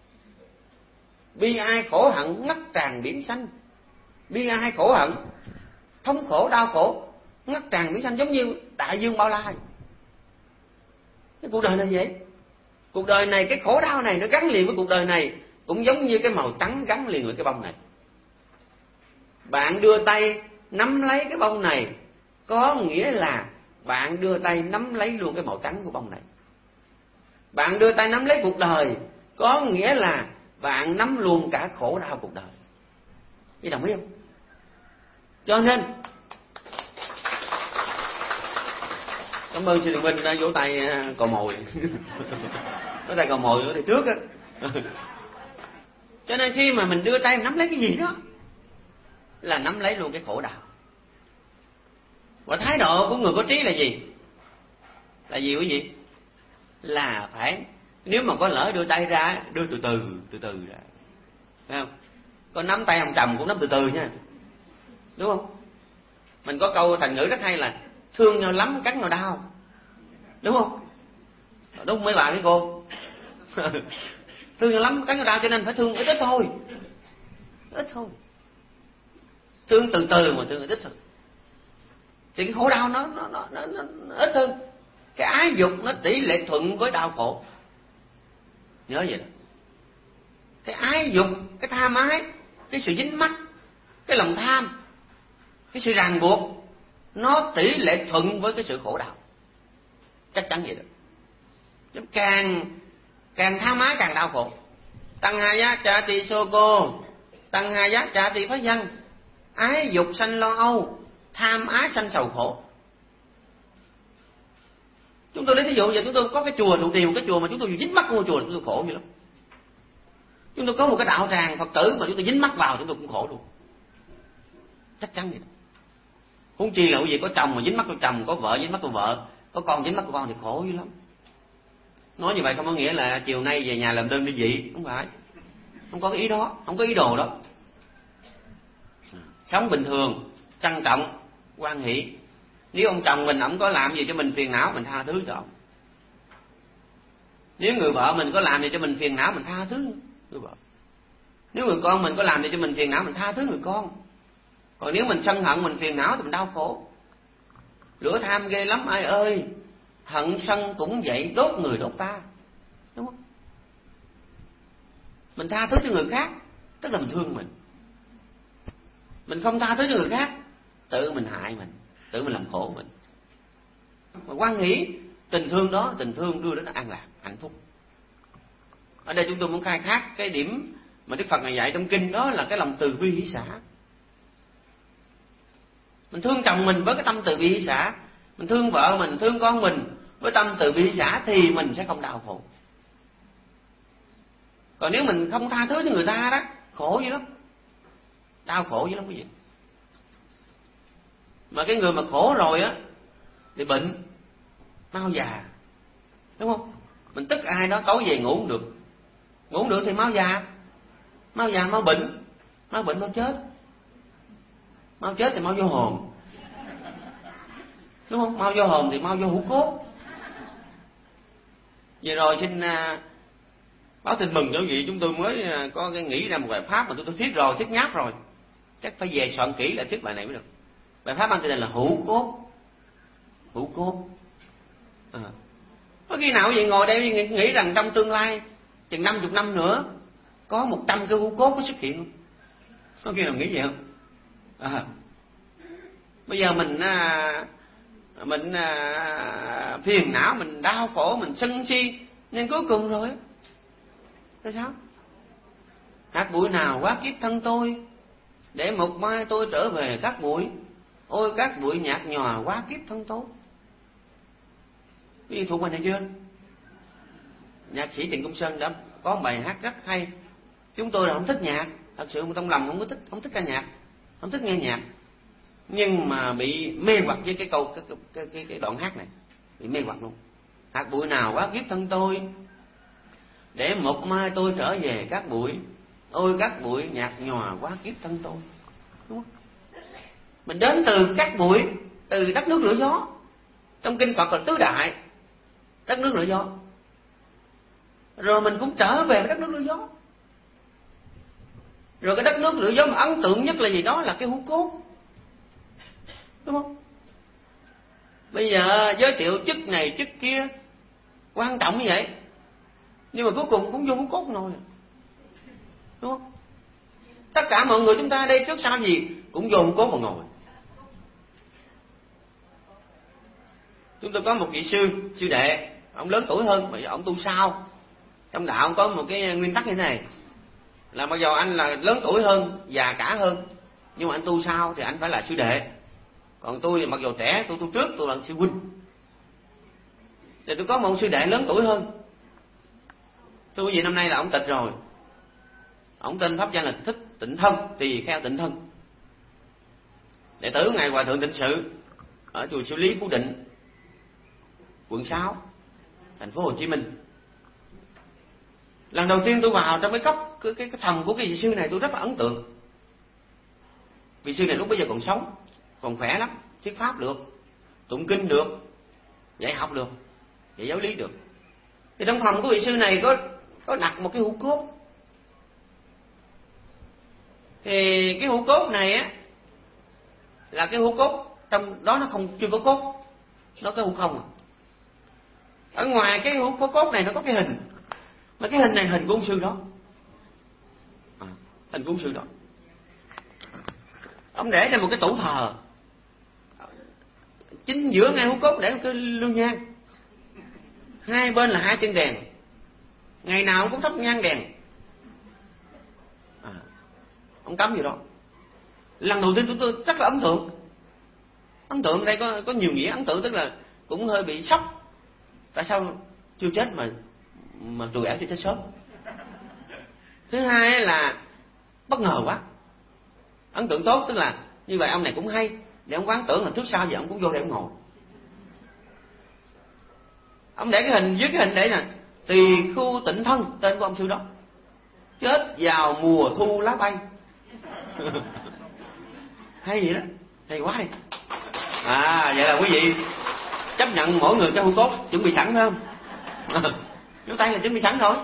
Bi ai khổ hận ngất tràn biển xanh. Bi ai khổ hận, thống khổ đau khổ ngất tràn biển xanh, giống như đại dương bao la. Cái cuộc đời này vậy. Cuộc đời này, cái khổ đau này nó gắn liền với cuộc đời này, cũng giống như cái màu trắng gắn liền với cái bông này. Bạn đưa tay nắm lấy cái bông này, có nghĩa là bạn đưa tay nắm lấy luôn cái màu trắng của bông này. Bạn đưa tay nắm lấy cuộc đời, có nghĩa là bạn nắm luôn cả khổ đau cuộc đời. Quý đồng ý không? Cho nên cảm ơn sư Đường Minh đã vỗ tay cò mồi. Vỗ tay cò mồi ở đây trước á. Cho nên khi mà mình đưa tay nắm lấy cái gì đó là nắm lấy luôn cái khổ đau. Và thái độ của người có trí là gì? Là gì quý vị? Là phải, nếu mà có lỡ đưa tay ra, đưa từ từ ra, phải không? Có nắm tay ông Trầm cũng nắm từ từ nha, đúng không? Mình có câu thành ngữ rất hay là thương nhau lắm cắn nhau đau, đúng không? Đúng mấy bà mấy cô. Thương nhau lắm cắn nhau đau, cho nên phải thương ít thôi, ít thôi. Thương từ từ mà thương ít thôi, thì cái khổ đau nó ít hơn. Cái ái dục nó tỷ lệ thuận với đau khổ, nhớ vậy đó. Cái ái dục, cái tham ái, cái sự dính mắc, cái lòng tham cái sự ràng buộc nó tỷ lệ thuận với cái sự khổ đau, chắc chắn vậy đó. Càng tha mái càng đau khổ. Tăng hà giá trà tỳ sô cô, tăng hà giá trà tỳ phá văn. Ái dục sanh lo âu, tham ái sanh sầu khổ. Chúng tôi lấy thí dụ giờ chúng tôi có cái chùa trụ trì, một cái chùa mà chúng tôi dính mắc ngôi chùa chúng tôi khổ vậy lắm. Chúng tôi có một cái đạo tràng Phật tử mà chúng tôi dính mắc vào chúng tôi cũng khổ luôn, chắc chắn vậy đó. Huống chi là cái gì có chồng mà dính mắc của chồng, có vợ dính mắc của vợ, có con dính mắc của con thì khổ dữ lắm. Nói như vậy không có nghĩa là chiều nay về nhà làm đơn ly dị, không phải, không có cái ý đó, không có ý đồ đó. Sống bình thường, trân trọng, hoan hỷ. Nếu ông chồng mình ổng có làm gì cho mình phiền não, mình tha thứ cho ông. Nếu người vợ mình có làm gì cho mình phiền não, mình tha thứ người vợ. Nếu người con mình có làm gì cho mình phiền não, mình tha thứ người con. Còn nếu mình sân hận, mình phiền não thì mình đau khổ. Lửa tham ghê lắm ai ơi, hận sân cũng vậy, đốt người đốt ta, đúng không? Mình tha thứ cho người khác tức là mình thương mình. Mình không tha thứ cho người khác, tự mình hại mình, tự mình làm khổ mình. Mà quan nghĩ tình thương đó, tình thương đưa đến an lạc, hạnh phúc. Ở đây chúng tôi muốn khai thác cái điểm mà Đức Phật này dạy trong kinh, đó là cái lòng từ bi hỷ xả. Mình thương chồng mình với cái tâm từ bi hỷ xả, mình thương vợ mình, thương con mình với tâm từ bi hỷ xả thì mình sẽ không đau khổ. Còn nếu mình không tha thứ cho người ta đó, khổ dữ lắm, đau khổ dữ lắm quý vị. Mà cái người mà khổ rồi á thì bệnh, mau già, đúng không? Mình tức ai đó tối về ngủ không được, ngủ không được thì mau già, mau bệnh, mau chết, mau chết thì mau vô hồn, đúng không? Mau vô hồn thì mau vô hũ cốt. Vừa rồi xin báo tin mừng cho quý vị, chúng tôi mới có cái nghĩ ra một bài pháp mà tôi thuyết rồi, thuyết nháp rồi, chắc phải về soạn kỹ lại thuyết bài này mới được. Bài pháp mang tên là hũ cốt. Có khi nào quý vị ngồi đây nghĩ rằng trong tương lai chừng 50 năm nữa có 100 cái hũ cốt nó xuất hiện không? Có khi nào nghĩ vậy không? Bây giờ mình phiền não, mình đau khổ, mình sân si, nên cuối cùng rồi tại sao? Hạt bụi nào quá kiếp thân tôi, để một mai tôi trở về các bụi. Ôi các bụi nhạt nhòa quá kiếp thân tôi. Quý vị thuộc bài này chưa? Nhạc sĩ Trịnh Công Sơn đã có một bài hát rất hay. Chúng tôi là không thích nhạc, thật sự trong lòng không thích ca nhạc, không thích nghe nhạc, nhưng mà bị mê hoặc với cái câu cái đoạn hát này, bị mê hoặc luôn. Hạt bụi nào quá kiếp thân tôi, để một mai tôi trở về các bụi. Ôi các bụi nhạt nhòa quá kiếp thân tôi, đúng không? Mình đến từ các bụi, từ đất nước lửa gió. Trong kinh Phật là tứ đại, đất nước lửa gió. Rồi mình cũng trở về đất nước lửa gió. Rồi cái đất nước lửa gió mà ấn tượng nhất là gì? Đó là cái hũ cốt, đúng không? Bây giờ giới thiệu chức này chức kia quan trọng như vậy, nhưng mà cuối cùng cũng vô hũ cốt rồi, đúng không? Tất cả mọi người chúng ta đây trước sau gì cũng vô hũ cốt mà ngồi. Chúng tôi có một vị sư đệ, ông lớn tuổi hơn mà ông tu sao. Trong đạo ông có một cái nguyên tắc như thế này, là mặc dù anh là lớn tuổi hơn, già cả hơn, nhưng mà anh tu sao thì anh phải là sư đệ. Còn tôi thì mặc dù trẻ, tôi tu trước, tôi là sư huynh. Thì tôi có một sư đệ lớn tuổi hơn. Thưa quý vị, năm nay là ông tịch rồi. Ông tên pháp danh là Thích Tịnh Thân, Tỳ Kheo Tịnh Thân, đệ tử ngài Hòa Thượng Tịnh Sự ở chùa Siêu Lý Phú Định, quận 6, thành phố Hồ Chí Minh. Lần đầu tiên tôi vào trong cái phòng của cái vị sư này, tôi rất là ấn tượng. Vị sư này lúc bây giờ còn sống, còn khỏe lắm, thuyết pháp được, tụng kinh được, dạy học được, dạy giáo lý được. Thì trong phòng của vị sư này có đặt một cái hũ cốt. Thì cái hũ cốt này á là cái hũ cốt trong đó nó chưa có cốt, nó có hũ không. Ở ngoài cái hũ cốt này nó có cái hình, mà cái hình này hình của ông sư đó, hình của ông sư đó. Ông để ra một cái tủ thờ, chính giữa ngay hố cốt để một cái lương nhang, hai bên là hai chân đèn, ngày nào ông cũng thắp nhang đèn. Ông cấm gì đó. Lần đầu tiên tôi rất là ấn tượng. Ấn tượng ở đây có nhiều nghĩa. Ấn tượng tức là cũng hơi bị sốc. Tại sao chưa chết mà trùi ẻo chưa chết sớm. Thứ hai là bất ngờ quá. Ấn tượng tốt tức là như vậy ông này cũng hay, để ông quán tưởng là trước sau giờ ông cũng vô để ông ngồi. Ông để cái hình, dưới cái hình để nè, Tỳ Khu Tịnh Thân, tên của ông sư đó. Chết vào mùa thu lá bay. Hay vậy đó, hay quá đi. Vậy là quý vị chấp nhận mỗi người cái hũ cốt chuẩn bị sẵn phải không? Chúng ta là chuẩn bị sẵn rồi.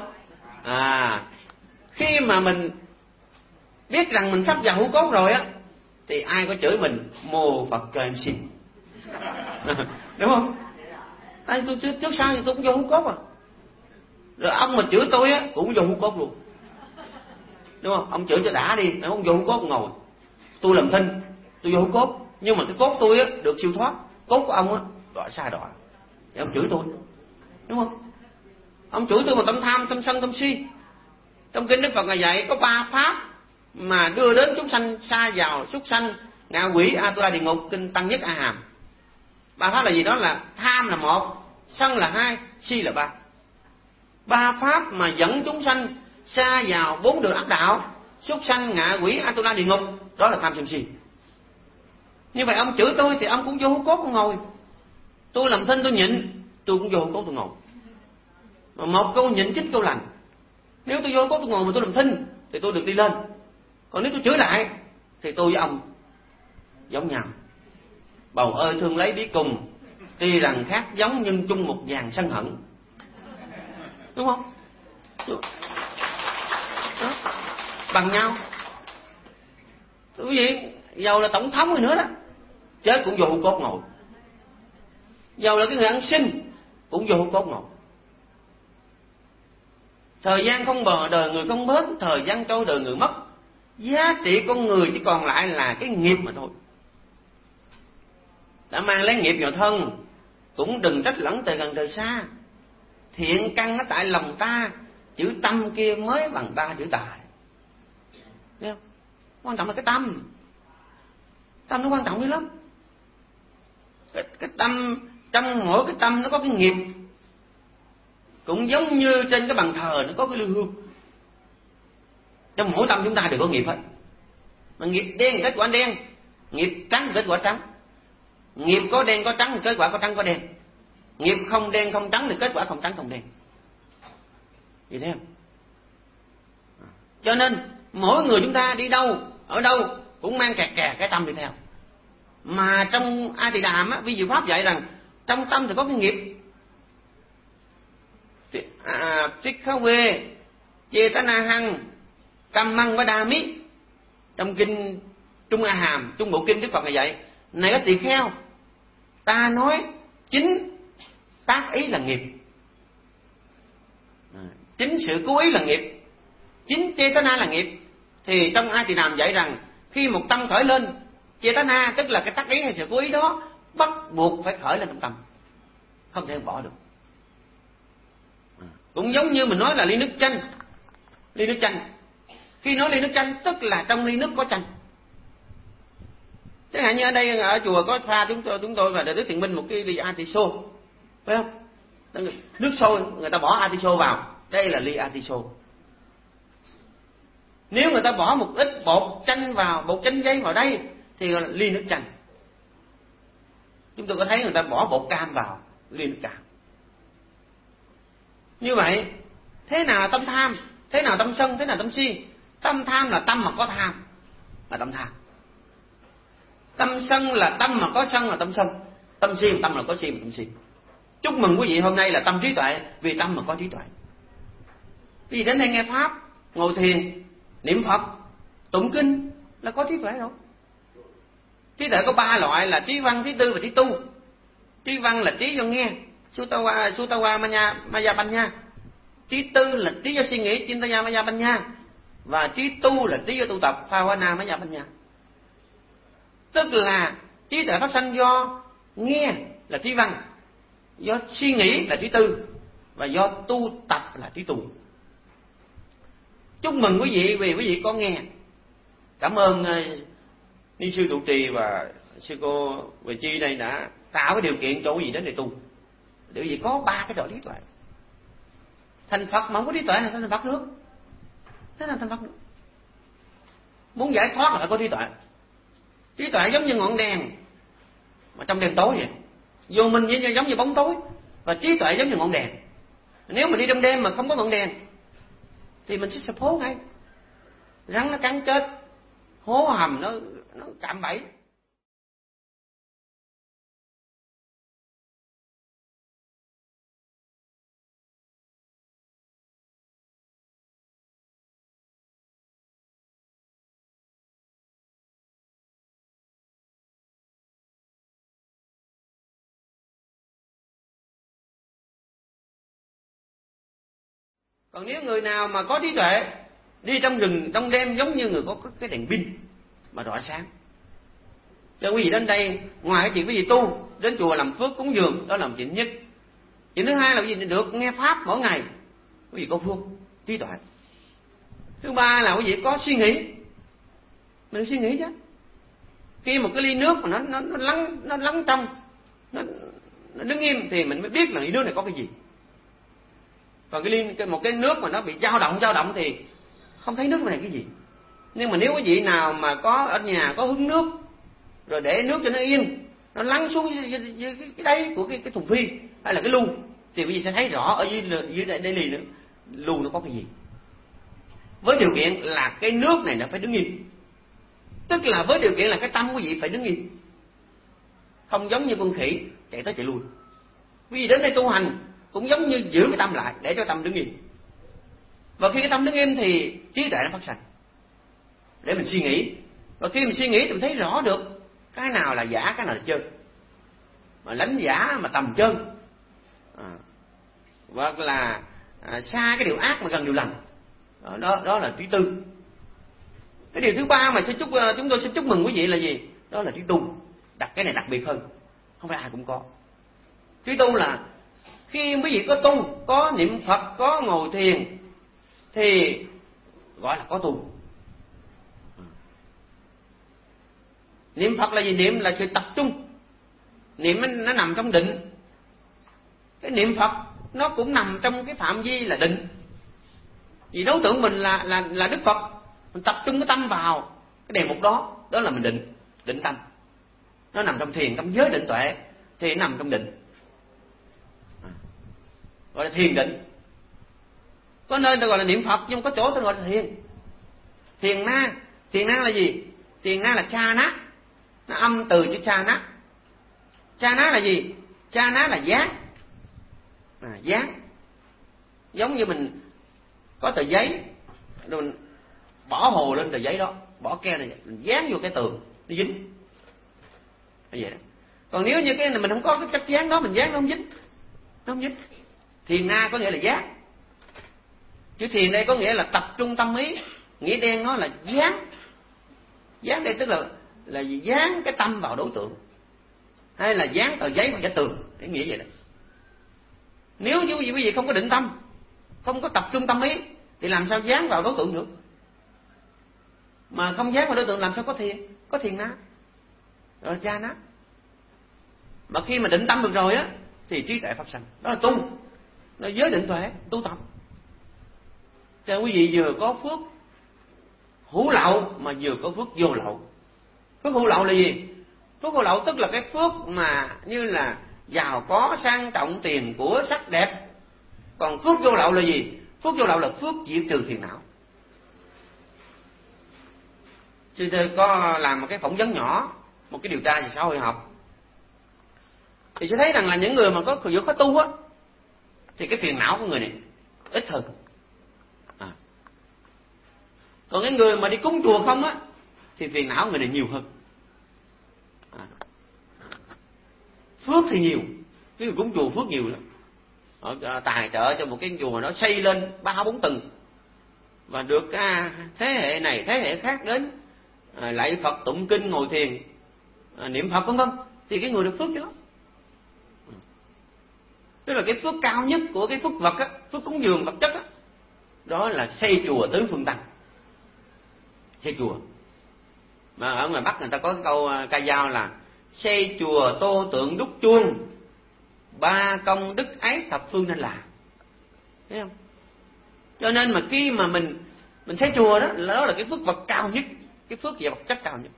Khi mà mình biết rằng mình sắp vào hũ cốt rồi á, thì ai có chửi mình mô Phật cho em xin. Đúng không? Tại tôi trước sau thì tôi cũng vô hũ cốt Rồi ông mà chửi tôi á cũng vô hũ cốt luôn. Đúng không? Ông chửi cho đã đi, ông vô hũ cốt ngồi. Tôi làm thinh, tôi vô hũ cốt, nhưng mà cái cốt tôi á được siêu thoát, cốt của ông á đọa sai đọa. Thì ông chửi tôi. Đúng không? Ông chửi tôi mà tâm tham, tâm sân, tâm si. Trong kinh Đức Phật Ngài dạy có 3 pháp mà đưa đến chúng sanh sa vào súc sanh, ngạ quỷ, Atula địa ngục, kinh Tăng Nhất A Hàm. 3 pháp là gì? Đó là tham là 1, sân là 2, si là 3. 3 pháp mà dẫn chúng sanh sa vào 4 đường ác đạo, súc sanh, ngạ quỷ, Atula địa ngục, đó là tham sân si. Như vậy ông chửi tôi thì ông cũng vô hũ cốt ông ngồi. Tôi làm thinh tôi nhịn, tôi cũng vô hũ cốt tôi ngồi. Mà một câu nhịn 9 câu lành. Nếu tôi vô hũ cốt tôi ngồi mà tôi làm thinh thì tôi được đi lên. Còn nếu tôi chửi lại thì tôi với ông giống nhau. Bầu ơi thương lấy bí cùng, tuy rằng khác giống nhưng chung một vàng sân hận. Đúng không? Đó. Bằng nhau. Quý vị, dầu là tổng thống rồi nữa đó, chết cũng vô hũ cốt ngồi. Dầu là cái người ăn xin cũng vô hũ cốt ngồi. Thời gian không bờ, đời người không bến, thời gian trôi đời người mất. Giá trị con người chỉ còn lại là cái nghiệp mà thôi. Đã mang lấy nghiệp vào thân, cũng đừng trách lẫn từ gần đời xa. Thiện căn nó tại lòng ta, chữ tâm kia mới bằng ta chữ tài. Thấy không? Quan trọng là cái tâm. Tâm nó quan trọng dữ lắm. Cái tâm, trong mỗi cái tâm nó có cái nghiệp. Cũng giống như trên cái bàn thờ nó có cái lư hương. Trong mỗi tâm chúng ta đều có nghiệp hết. Mà nghiệp đen kết quả đen, nghiệp trắng kết quả trắng. Nghiệp có đen có trắng thì kết quả có trắng có đen. Nghiệp không đen không trắng thì kết quả không trắng không đen. Vậy thấy không? Cho nên mỗi người chúng ta đi đâu, ở đâu cũng mang kẹt cái tâm đi theo. Mà trong A Tỳ Đàm á, Vi Diệu Pháp dạy rằng trong tâm thì có cái nghiệp. Phích khá quê chê tá na hăng cam măng và đa mí. Trong kinh Trung A Hàm, Trung Bộ Kinh Đức Phật Ngài dạy: này có tỳ kheo, ta nói chính tác ý là nghiệp, chính sự cố ý là nghiệp, chính chê tá na là nghiệp. Thì trong A Tỳ Đàm dạy rằng khi một tâm khởi lên, chê tá na tức là cái tác ý hay sự cố ý đó bắt buộc phải khởi lên trong tâm, không thể bỏ được. Cũng giống như mình nói là ly nước chanh. Ly nước chanh, khi nói ly nước chanh tức là trong ly nước có chanh. Chẳng hạn như ở đây ở chùa có pha chúng tôi và Đại Đức Thiện Minh một cái ly atiso, phải không? Nước sôi người ta bỏ atiso vào, đây là ly atiso. Nếu người ta bỏ một ít bột chanh vào, bột chanh dây vào đây thì gọi là ly nước chanh. Chúng tôi có thấy người ta bỏ bột cam vào, ly nước cam. Như vậy, thế nào là tâm tham, thế nào tâm sân, thế nào tâm si? Tâm tham là tâm mà có tham, là tâm tham. Tâm sân là tâm mà có sân, là tâm sân. Tâm si là tâm mà có si, là tâm si. Chúc mừng quý vị hôm nay là tâm trí tuệ, vì tâm mà có trí tuệ. Quý vị đến đây nghe Pháp, ngồi thiền, niệm Phật, tụng kinh là có trí tuệ rồi. Trí tuệ có 3 loại là trí văn, trí tư và trí tu. Trí văn là trí do nghe, Sutawa Maya Panya. Trí tư là trí do suy nghĩ, Chintaya Maya Panya. Và trí tu là trí do tu tập, Bhavana Maya Panya. Tức là trí tuệ phát sanh do nghe là trí văn, do suy nghĩ là trí tư, và do tu tập là trí tu. Chúc mừng quý vị vì quý vị có nghe. Cảm ơn ni sư trụ trì và sư cô Huệ Chi đây đã tạo cái điều kiện cho quý vị đến để tu, để quý vị có ba cái loại trí tuệ. Thành Phật mà không có trí tuệ là thành Phật được. Thế là thành Phật được. Muốn giải thoát là phải có trí tuệ. Trí tuệ giống như ngọn đèn mà trong đêm tối vậy. Vô minh giống như bóng tối, và trí tuệ giống như ngọn đèn. Nếu mà đi trong đêm mà không có ngọn đèn thì mình sẽ sập hố ngay. Rắn nó cắn chết, hố hầm nó cạm bẫy. Còn nếu người nào mà có trí tuệ, đi trong rừng trong đêm giống như người có cái đèn pin mà rọi sáng. Cho quý vị đến đây, ngoài cái chuyện quý vị tu, đến chùa làm phước cúng dường, đó là một chuyện nhất. Chuyện thứ hai là quý vị được nghe pháp mỗi ngày, quý vị có phước, trí tuệ. Thứ ba là quý vị có suy nghĩ, mình suy nghĩ chứ. Khi một cái ly nước mà nó lắng trong, nó đứng im thì mình mới biết là ly nước này có cái gì. Còn một cái nước mà nó bị dao động thì không thấy nước này cái gì. Nhưng mà nếu quý vị nào mà có ở nhà có hứng nước, rồi để nước cho nó yên, nó lắng xuống dưới cái đáy của cái thùng phi hay là cái lu, thì quý vị sẽ thấy rõ ở dưới đây ly nữa, lu nó có cái gì. Với điều kiện là cái nước này nó phải đứng im. Tức là với điều kiện là cái tâm quý vị phải đứng im, không giống như con khỉ chạy tới chạy lui. Quý vị đến đây tu hành cũng giống như giữ cái tâm lại để cho tâm đứng im. Và khi cái tâm đứng im thì trí tuệ nó phát sanh để mình suy nghĩ. Và khi mình suy nghĩ thì mình thấy rõ được cái nào là giả, cái nào là chân, mà lánh giả mà tầm chân, hoặc là xa cái điều ác mà gần điều lành. Đó là trí tư. Cái điều thứ ba mà chúng tôi xin chúc mừng quý vị là gì? Đó là trí tu. Đặt cái này đặc biệt hơn, không phải ai cũng có. Trí tu là khi quý vị có tu, có niệm Phật, có ngồi thiền thì gọi là có tu. Niệm Phật là gì? Niệm là sự tập trung. Niệm nó nằm trong định. Cái niệm Phật nó cũng nằm trong cái phạm vi là định. Vì đối tượng mình là Đức Phật, mình tập trung cái tâm vào cái đề mục đó, đó là mình định tâm. Nó nằm trong thiền, trong giới định tuệ thì nó nằm trong định, gọi là thiền định. Có nơi ta gọi là niệm Phật, nhưng có chỗ ta gọi là thiền. Thiền na là gì? Thiền na là cha ná, nó âm từ chữ cha ná. Cha ná là gì? Cha ná là dán. Dán giống như mình có tờ giấy rồi mình bỏ hồ lên tờ giấy đó, bỏ keo này mình dán vô cái tường nó dính như vậy đó. Còn nếu như cái này mình không có cái chất dán đó, mình dán nó không dính. Thiền na có nghĩa là dán. Chữ thiền đây có nghĩa là tập trung tâm ý. Nghĩa đen nó là dán. Dán đây tức là gì? Dán cái tâm vào đối tượng, hay là dán tờ giấy vào vách tường, cái nghĩa vậy đó. Nếu như quý vị không có định tâm, không có tập trung tâm ý thì làm sao dán vào đối tượng được? Mà không dán vào đối tượng làm sao có thiền? Có thiền na, rồi là cha na. Mà khi mà định tâm được rồi á thì trí tuệ phát sanh. Đó là tu, nó giới định tuệ, tu tập. Cho nên quý vị vừa có phước hữu lậu mà vừa có phước vô lậu. Phước hữu lậu là gì? Phước hữu lậu tức là cái phước mà như là giàu có, sang trọng, tiền của, sắc đẹp. Còn phước vô lậu là gì? Phước vô lậu là phước diệt trừ phiền não. Sư thưa có làm một cái phỏng vấn nhỏ, một cái điều tra về xã hội học, thì sẽ thấy rằng là những người mà vừa có tu á thì cái phiền não của người này ít hơn. Còn cái người mà đi cúng chùa không á thì phiền não người này nhiều hơn. Phước thì nhiều, cái người cúng chùa phước nhiều lắm. Họ tài trợ cho một cái chùa mà nó xây lên 3-4 tầng, và được thế hệ này thế hệ khác đến lạy Phật, tụng kinh, ngồi thiền, niệm Phật vân vân, thì cái người được phước chứ. Tức là cái phước cao nhất của cái phước vật á, phước cúng dường vật chất á, đó là xây chùa tứ phương tăng. Xây chùa. Mà ở ngoài Bắc người ta có cái câu ca dao là xây chùa tô tượng đúc chuông, ba công đức ấy thập phương nên làm. Thấy không? Cho nên mà khi mà mình xây chùa đó là cái phước vật cao nhất, cái phước về vật chất cao nhất.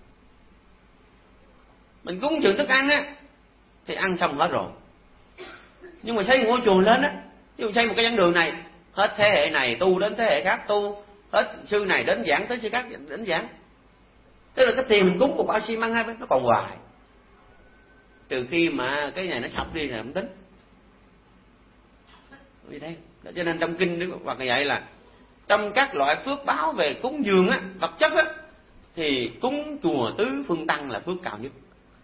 Mình cúng dường thức ăn á thì ăn xong hết rồi. Nhưng mà xây ngôi chùa lên á, ví dụ xây một cái giảng đường này, hết thế hệ này tu đến thế hệ khác tu, hết sư này đến giảng tới sư khác đến giảng. Tức là cái tiền mình cúng một bao xi măng hai bên nó còn hoài. Trừ khi mà cái này nó sập đi là không tính. Như thế. Cho nên trong kinh hoặc là vậy là trong các loại phước báo về cúng dường á, vật chất á, thì cúng chùa tứ phương tăng là phước cao nhất.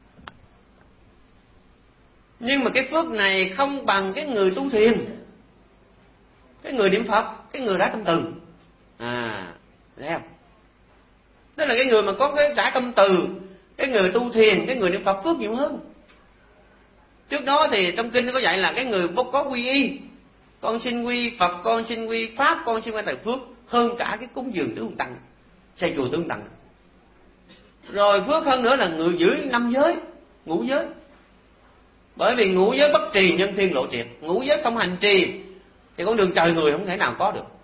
Nhưng mà cái phước này không bằng cái người tu thiền, cái người niệm Phật, cái người rải tâm từ. Thấy không? Tức là cái người mà có cái rải tâm từ, cái người tu thiền, cái người niệm Phật phước nhiều hơn. Trước đó thì trong kinh nó có dạy là cái người có quy y, con xin quy Phật, con xin quy Pháp, con xin quy Thầy phước hơn cả cái cúng dường tứ phương tăng, xây chùa tứ phương tăng. Rồi phước hơn nữa là người giữ 5 giới, ngũ giới. Bởi vì ngũ giới bất trì nhân thiên lộ triệt, ngũ giới không hành trì thì con đường trời người không thể nào có được.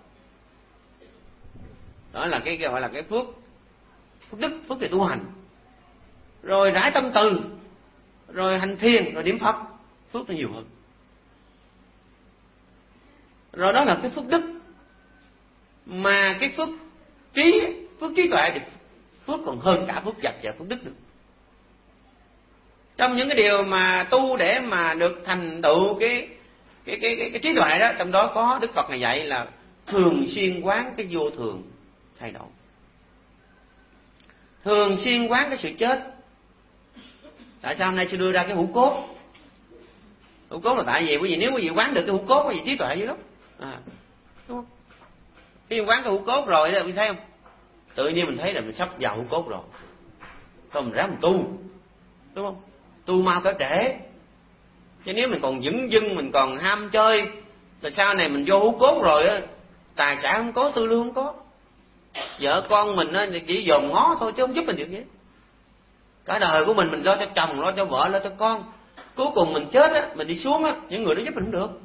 Đó là cái gọi là cái phước đức, phước về tu hành. Rồi rải tâm từ, rồi hành thiền, rồi niệm Phật, phước nó nhiều hơn. Rồi đó là cái phước đức. Mà cái phước trí tuệ thì phước còn hơn cả phước vật và phước đức nữa. Trong những cái điều mà tu để mà được thành tựu cái trí tuệ đó, trong đó có Đức Phật này dạy là thường xuyên quán cái vô thường thay đổi, thường xuyên quán cái sự chết. Tại sao hôm nay sư đưa ra cái hữu cốt? Hữu cốt là tại vì nếu quý vị quán được cái hữu cốt, quý vị trí tuệ dữ lắm, đúng không? Khi quán cái hữu cốt rồi thì thấy không, tự nhiên mình thấy là mình sắp vào hữu cốt rồi, thôi mình ráng mình tu, đúng không? Tu mau tới trễ. Chứ nếu mình còn dửng dưng, mình còn ham chơi, rồi sau này mình vô hữu cốt rồi á, tài sản không có, tư lương không có, vợ con mình á chỉ dòm ngó thôi chứ không giúp mình được gì. Cả đời của mình lo cho chồng, lo cho vợ, lo cho con, cuối cùng mình chết á, mình đi xuống á, những người đó giúp mình không được.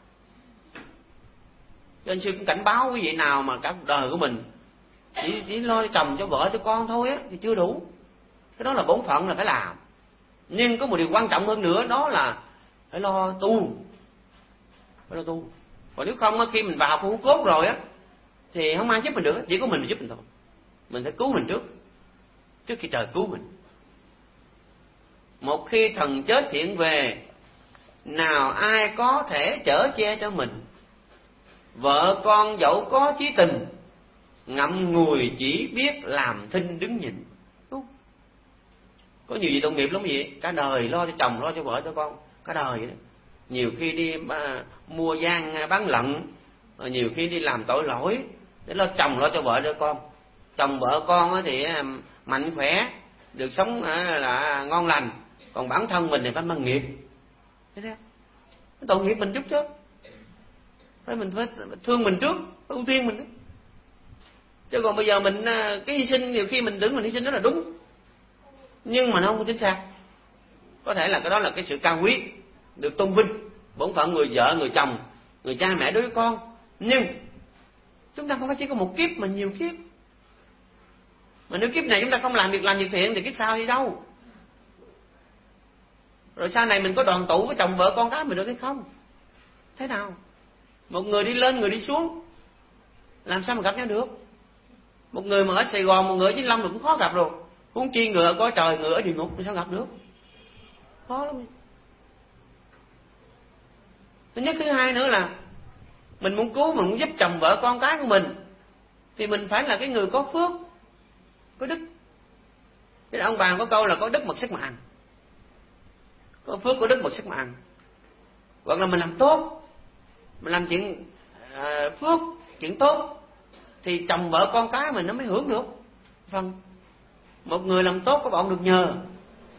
Cho nên sư cũng cảnh báo quý vị nào mà cả đời của mình chỉ lo cho chồng, cho vợ, cho con thôi á thì chưa đủ. Cái đó là bổn phận là phải làm. Nhưng có một điều quan trọng hơn nữa, đó là phải lo tu. Phải lo tu. Còn nếu không, khi mình vào hữu cốt rồi á thì không ai giúp mình được, chỉ có mình giúp mình thôi. Mình phải cứu mình trước khi trời cứu mình. Một khi thần chết hiện về, nào ai có thể chở che cho mình. Vợ con dẫu có chí tình, ngậm ngùi chỉ biết làm thinh đứng nhìn. Đúng. Có nhiều gì tội nghiệp lắm vậy, cả đời lo cho chồng, lo cho vợ, cho con, cả đời vậy đó. Nhiều khi đi mua gian bán lận, nhiều khi đi làm tội lỗi để lo chồng, lo cho vợ, cho con. Chồng vợ con thì mạnh khỏe, được sống là ngon lành, còn bản thân mình thì phải mang nghiệp. Thấy không? Tội nghiệp mình chút chứ. Mình phải thương mình trước, phải ưu tiên mình đó. Chứ còn bây giờ mình cái hy sinh, nhiều khi mình tưởng mình hy sinh đó là đúng, nhưng mà nó không có chính xác. Có thể là cái đó là cái sự cao quý, được tôn vinh, bổn phận người vợ, người chồng, người cha mẹ đối với con. Nhưng chúng ta không phải chỉ có một kiếp mà nhiều kiếp. Mà nếu kiếp này chúng ta không làm việc thiện thì kiếp sau đi đâu? Rồi sau này mình có đoàn tụ với chồng vợ con cái mình được hay không? Thế nào? Một người đi lên, người đi xuống, làm sao mà gặp nhau được? Một người mà ở Sài Gòn, một người ở Vĩnh Long cũng khó gặp rồi. Huống chi người ở cõi trời, người ở địa ngục thì sao gặp được? Khó lắm. Thứ nhất, thứ hai nữa là mình muốn cứu, mình muốn giúp chồng vợ con cái của mình thì mình phải là cái người có phước, có đức. Thế ông bà có câu là có đức mật sức mà ăn. Có phước, có đức mật sức mà ăn. Hoặc là mình làm tốt, mình làm chuyện phước, chuyện tốt thì chồng vợ con cái mình nó mới hưởng được phần. Một người làm tốt có bọn được nhờ,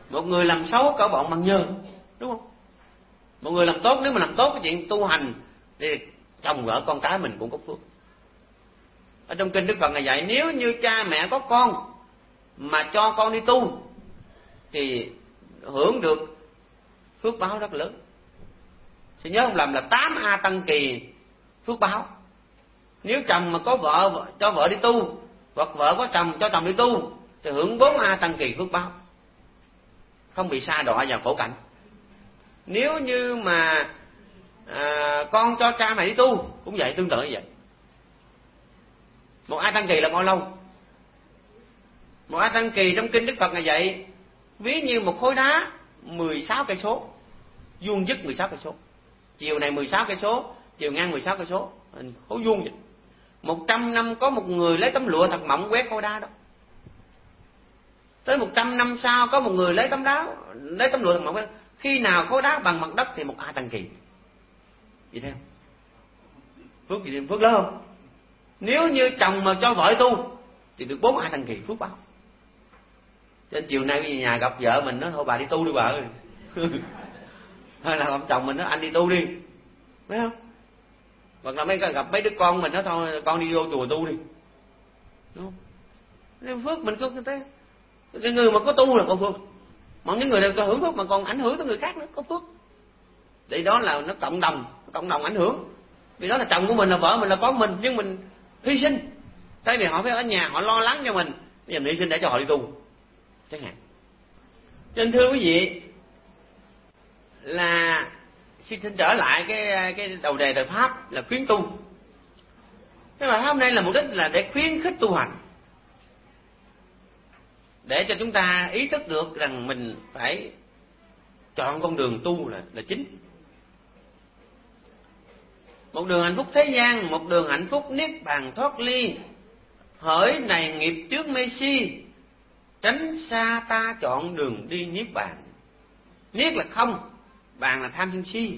Một người làm xấu cả bọn bằng nhơ, đúng không? Một người làm tốt, nếu mà làm tốt cái chuyện tu hành thì chồng vợ con cái mình cũng có phước. Ở trong kinh Đức Phật là dạy, nếu như cha mẹ có con mà cho con đi tu thì hưởng được phước báo rất lớn. Sẽ nhớ không lầm là 8 A Tăng Kỳ phước báo. Nếu chồng mà có vợ cho vợ đi tu, hoặc vợ có chồng cho chồng đi tu thì hưởng 4 A Tăng Kỳ phước báo, không bị sa đọa vào khổ cảnh. Nếu như mà con cho cha mẹ đi tu cũng vậy, tương tự như vậy. Một A Tăng Kỳ là bao lâu? Một A Tăng Kỳ trong kinh Đức Phật là vậy, ví như một khối đá 16 cây số, vuông vức 16 cây số, chiều này 16 cây số, chiều ngang 16 cây số, khối vuông vậy. 100 năm có một người lấy tấm lụa thật mỏng quét khối đá đó. Tới 100 năm sau có một người lấy tấm lụa thật mỏng quét. Khi nào khối đá bằng mặt đất thì một A Tăng Kỳ. Vậy theo phước gì? Phước lớn không? Nếu như chồng mà cho vợ tu thì được 4 A Tăng Kỳ phước báo. Trên chiều nay về nhà gặp vợ mình nói thôi bà đi tu đi bà ơi. Hay là ông chồng mình nói anh đi tu đi, phải không? Hoặc là gặp mấy đứa con mình nói thôi con đi vô chùa tu đi, đúng không? Nên phước mình có thế. Cái người mà có tu là có phước, mà những người này có hưởng phước mà còn ảnh hưởng tới người khác nữa, có phước. Thì đó là nó cộng đồng ảnh hưởng. Vì đó là chồng của mình, là vợ mình, là con mình, nhưng mình hy sinh. Tại vì họ phải ở nhà, họ lo lắng cho mình, bây giờ mình hy sinh để cho họ đi tu chẳng hạn. Cho nên thưa quý vị, là xin trở lại cái đầu đề đời Pháp là khuyến tu. Cái bài hôm nay là mục đích là để khuyến khích tu hành, để cho chúng ta ý thức được rằng mình phải chọn con đường tu là chính. Một đường hạnh phúc thế gian, một đường hạnh phúc niết bàn thoát ly. Hỡi này nghiệp trước mê si, tránh xa ta chọn đường đi niết bàn. Niết là không, bàn là tham sân si.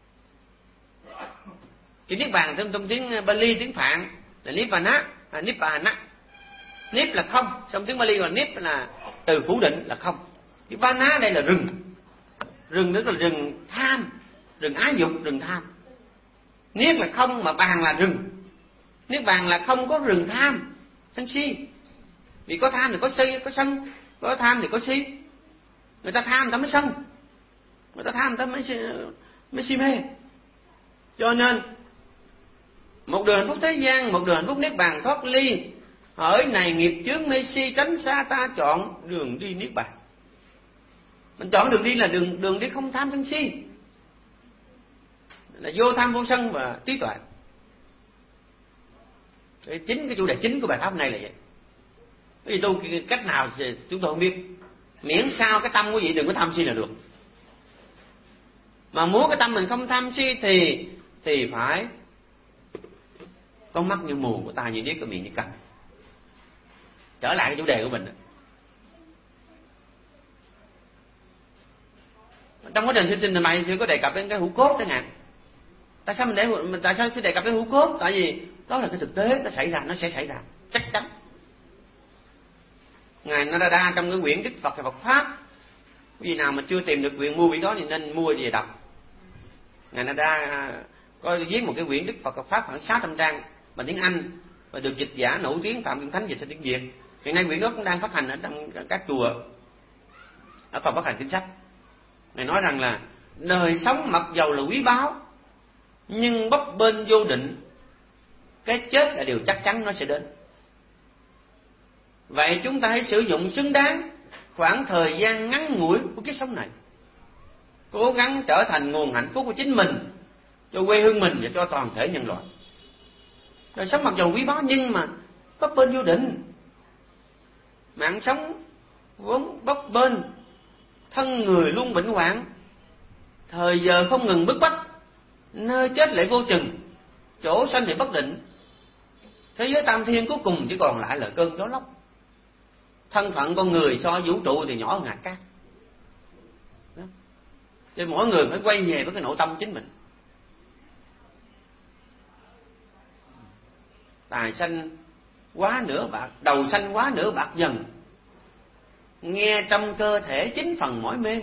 Chữ niết bàn trong tiếng Bali, tiếng Phạn là nibbana, nibbana. Niếp là không, trong tiếng Bali là niếp là từ phủ định là không. Chữ bana đây là rừng. Rừng tức là rừng tham, rừng ái dục, rừng tham. Niết là không mà bàn là rừng. Niết bàn là không có rừng tham sân si. Vì có tham thì có si, có sân, có tham thì có si. Người ta tham người ta mới sân, người ta tham người ta mới si mê. Cho nên một đường hạnh phúc thế gian, một đường hạnh phúc niết bàn thoát ly. Hỡi này nghiệp chướng mê si, tránh xa ta chọn đường đi niết bàn. Mình chọn đường đi là đường đi không tham sân si, là vô tham vô sân và trí tuệ. Chính cái chủ đề chính của bài pháp này là vậy. Vì tu cách nào thì chúng tôi không biết, miễn sao cái tâm của vị đừng có tham si là được. Mà muốn cái tâm mình không tham si thì phải có mắt như mù, có tai như điếc, có miệng như câm. Trở lại cái chủ đề của mình. Trong quá trình sinh trình này thì có đề cập đến cái hữu cốt chẳng hạn. Tại sao sẽ đề cập đến hữu cốt? Tại vì đó là cái thực tế nó xảy ra, nó sẽ xảy ra chắc chắn. Ngài Narada trong cái quyển Đức Phật và Phật Pháp, quý vị nào mà chưa tìm được quyển mua quyển đó thì nên mua về đọc. Ngài Narada có viết một cái quyển Đức Phật và Phật Pháp khoảng 600 trang bằng tiếng Anh và được dịch giả nổi tiếng Phạm Kim Thánh dịch sang tiếng Việt. Hiện nay quyển đó cũng đang phát hành ở trong các chùa ở phòng phát hành kinh sách. Ngài nói rằng là đời sống mặc dầu là quý báu nhưng bấp bênh vô định, cái chết là điều chắc chắn nó sẽ đến. Vậy chúng ta hãy sử dụng xứng đáng khoảng thời gian ngắn ngủi của kiếp sống này, cố gắng trở thành nguồn hạnh phúc của chính mình, cho quê hương mình và cho toàn thể nhân loại. Đời sống mặc dầu quý báu nhưng mà bấp bênh vô định. Mạng sống vốn bấp bênh, thân người luôn bệnh hoạn, thời giờ không ngừng bức bách, nơi chết lại vô chừng, chỗ sanh thì bất định. Thế giới tam thiên cuối cùng chỉ còn lại là cơn gió lốc. Thân phận con người so vũ trụ thì nhỏ hơn hạt cát. Nên mỗi người phải quay về với cái nội tâm chính mình. Tài xanh quá nửa bạc, đầu xanh quá nửa bạc dần. nghe trong cơ thể 9 phần mỏi mê.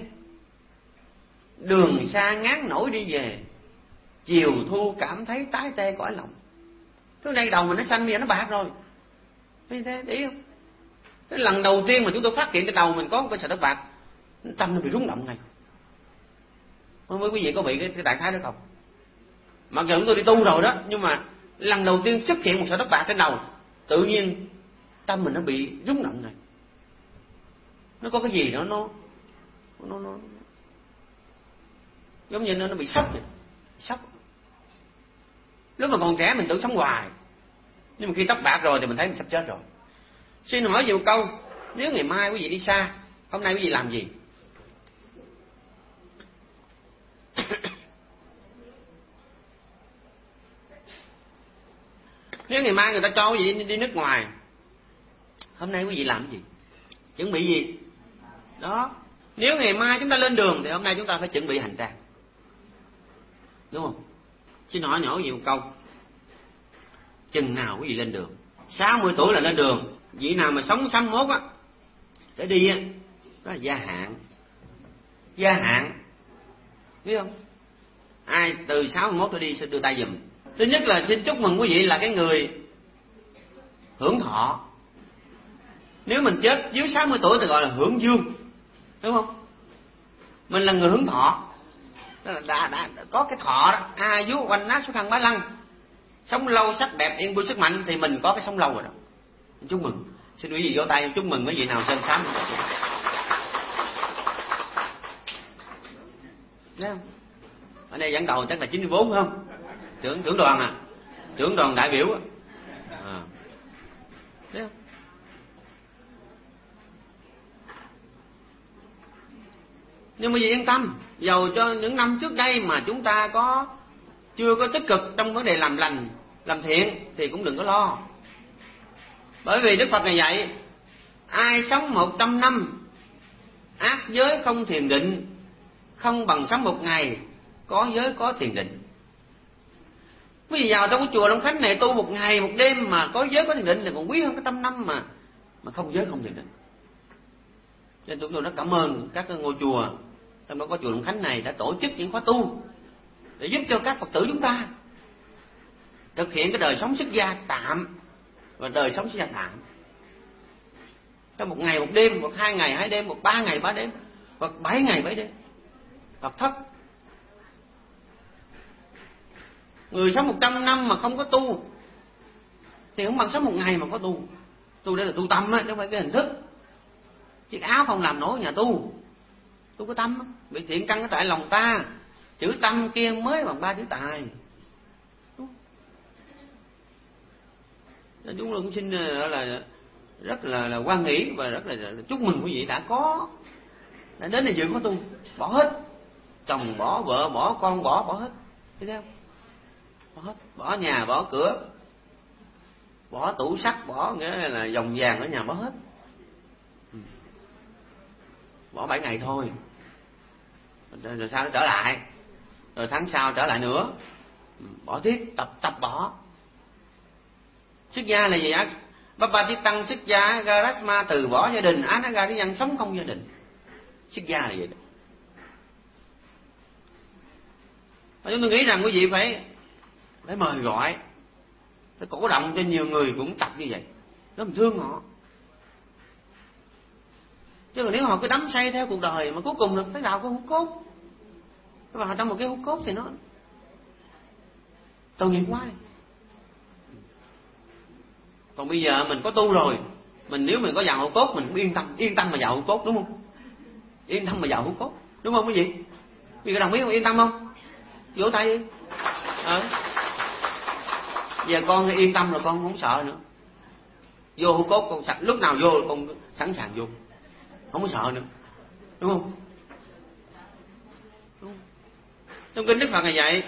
Đường xa ngán nổi đi về, chiều thu cảm thấy tái tê cõi lòng. Thứ này đầu mình nó xanh, bây giờ nó bạc rồi. Thấy thế, để ý không? Cái lần đầu tiên mà chúng tôi phát hiện cái đầu mình có một cái sợi tóc bạc, tâm nó bị rung động ngay. Không biết quý vị có bị cái đại khái đó không? Mặc dù chúng tôi đi tu rồi đó, nhưng mà lần đầu tiên xuất hiện một sợi tóc bạc trên đầu, tự nhiên tâm mình nó bị rung động ngay. Nó có cái gì đó nó giống như nó bị sốc vậy. Sốc. Lúc mà còn trẻ mình tưởng sống hoài, nhưng mà khi tóc bạc rồi thì mình thấy mình sắp chết rồi. Xin hỏi nhiều câu, nếu ngày mai quý vị đi xa, hôm nay quý vị làm gì? Nếu ngày mai người ta cho quý vị đi nước ngoài, hôm nay quý vị làm gì? Chuẩn bị gì? Đó. Nếu ngày mai chúng ta lên đường thì hôm nay chúng ta phải chuẩn bị hành trang, đúng không? Xin hỏi nhỏ gì một câu, chừng nào quý vị lên đường? 60 tuổi là lên đường. Vị nào mà sống 61 á, để đi á, đó là gia hạn. Gia hạn, biết không? Ai từ 61 trở đi sẽ đưa tay giùm. Thứ nhất là xin chúc mừng quý vị là cái người hưởng thọ. Nếu mình chết dưới 60 tuổi thì gọi là hưởng dương, đúng không? Mình là người hưởng thọ, đó là đã có cái thọ đó. A vú quanh nát xuất khăn bá lăng, sống lâu sắc đẹp yên vui sức mạnh, thì mình có cái sống lâu rồi đó. Chúc mừng. Xin quý vị vỗ tay chúc mừng mấy vị nào trên 60. Thấy không? Ở đây dẫn đầu chắc là 94 phải không? Trưởng đoàn à, trưởng đoàn đại biểu à. Thấy không? Nhưng mà vì yên tâm, dầu cho những năm trước đây mà chúng ta chưa có tích cực trong vấn đề làm lành, làm thiện thì cũng đừng có lo. Bởi vì Đức Phật Ngài dạy, ai sống 100 năm ác giới không thiền định, không bằng sống một ngày có giới có thiền định. Quý vị vào trong cái chùa Long Khánh này tu một ngày một đêm mà có giới có thiền định là còn quý hơn cái 100 năm mà không giới không thiền định. Cho nên chúng tôi rất cảm ơn các ngôi chùa, trong đó có chùa Long Khánh này đã tổ chức những khóa tu để giúp cho các Phật tử chúng ta thực hiện cái đời sống xuất gia tạm và đời sống xuất gia tạm. Trong một ngày một đêm, hoặc 2 ngày 2 đêm, hoặc 3 ngày 3 đêm, hoặc 7 ngày 7 đêm, hoặc thất. Người sống 100 năm mà không có tu thì không bằng sống một ngày mà có tu. Tu đây là tu tâm á, chứ không phải cái hình thức. Chiếc áo không làm nổi nhà tu. Tu có tâm á, bị thiện căn ở tại lòng ta. Chữ tâm kia mới bằng 3 chữ tài. Chúng tôi cũng xin là rất là hoan hỷ và rất là chúc mừng quý vị đã đến đây dự có tu, bỏ hết, chồng bỏ vợ bỏ con bỏ hết, thấy không? Bỏ hết, bỏ nhà bỏ cửa, bỏ tủ sắt, bỏ nghĩa là vòng vàng ở nhà bỏ hết. Bỏ 7 ngày thôi, rồi sau nó trở lại, rồi tháng sau trở lại nữa, bỏ tiếp, tập bỏ. Xuất gia là gì á? Baba Tiết Tăng xuất gia, Garasma từ bỏ gia đình, Anaga đi nhân sống không gia đình. Xuất gia là vậy đó. Và chúng tôi nghĩ rằng quý vị phải mời gọi, phải cổ động cho nhiều người cũng tập như vậy, nó mình thương họ. Chứ còn nếu họ cứ đắm say theo cuộc đời mà cuối cùng là phải vào cái hút cốt, phải vào trong một cái hút cốt thì nó tội nghiệp quá đi. Còn bây giờ mình có tu rồi, nếu mình có vào hậu cốt mình cũng yên tâm mà vào hậu cốt, đúng không? Yên tâm mà vào hậu cốt, đúng không quý vị? Quý vị có đồng ý không? Yên tâm không? Vỗ tay đi. Giờ con yên tâm rồi, con không sợ nữa. Vô hậu cốt con lúc nào vô con sẵn sàng vô, không có sợ nữa, đúng không? Trong kinh Đức Phật là vậy.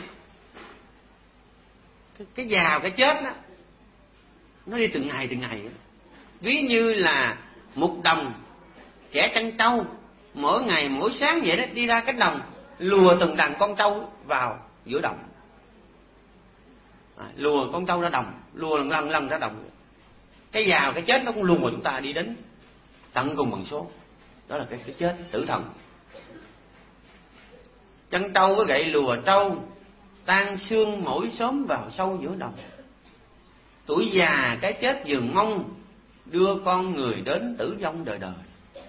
Cái già cái chết đó, nó đi từng ngày đó. Ví như là một đồng trẻ chăn trâu, mỗi ngày mỗi sáng vậy đó, đi ra cánh đồng lùa từng đàn con trâu vào giữa đồng, lùa con trâu ra đồng, lùa lần ra đồng. Cái già cái chết nó cũng lùa chúng ta đi đến tận cùng bằng số. Đó là cái chết tử thần. Chân trâu với gậy lùa trâu, tan xương mỗi sớm vào sâu giữa đồng. Tuổi già cái chết giường mong, đưa con người đến tử vong đời đời.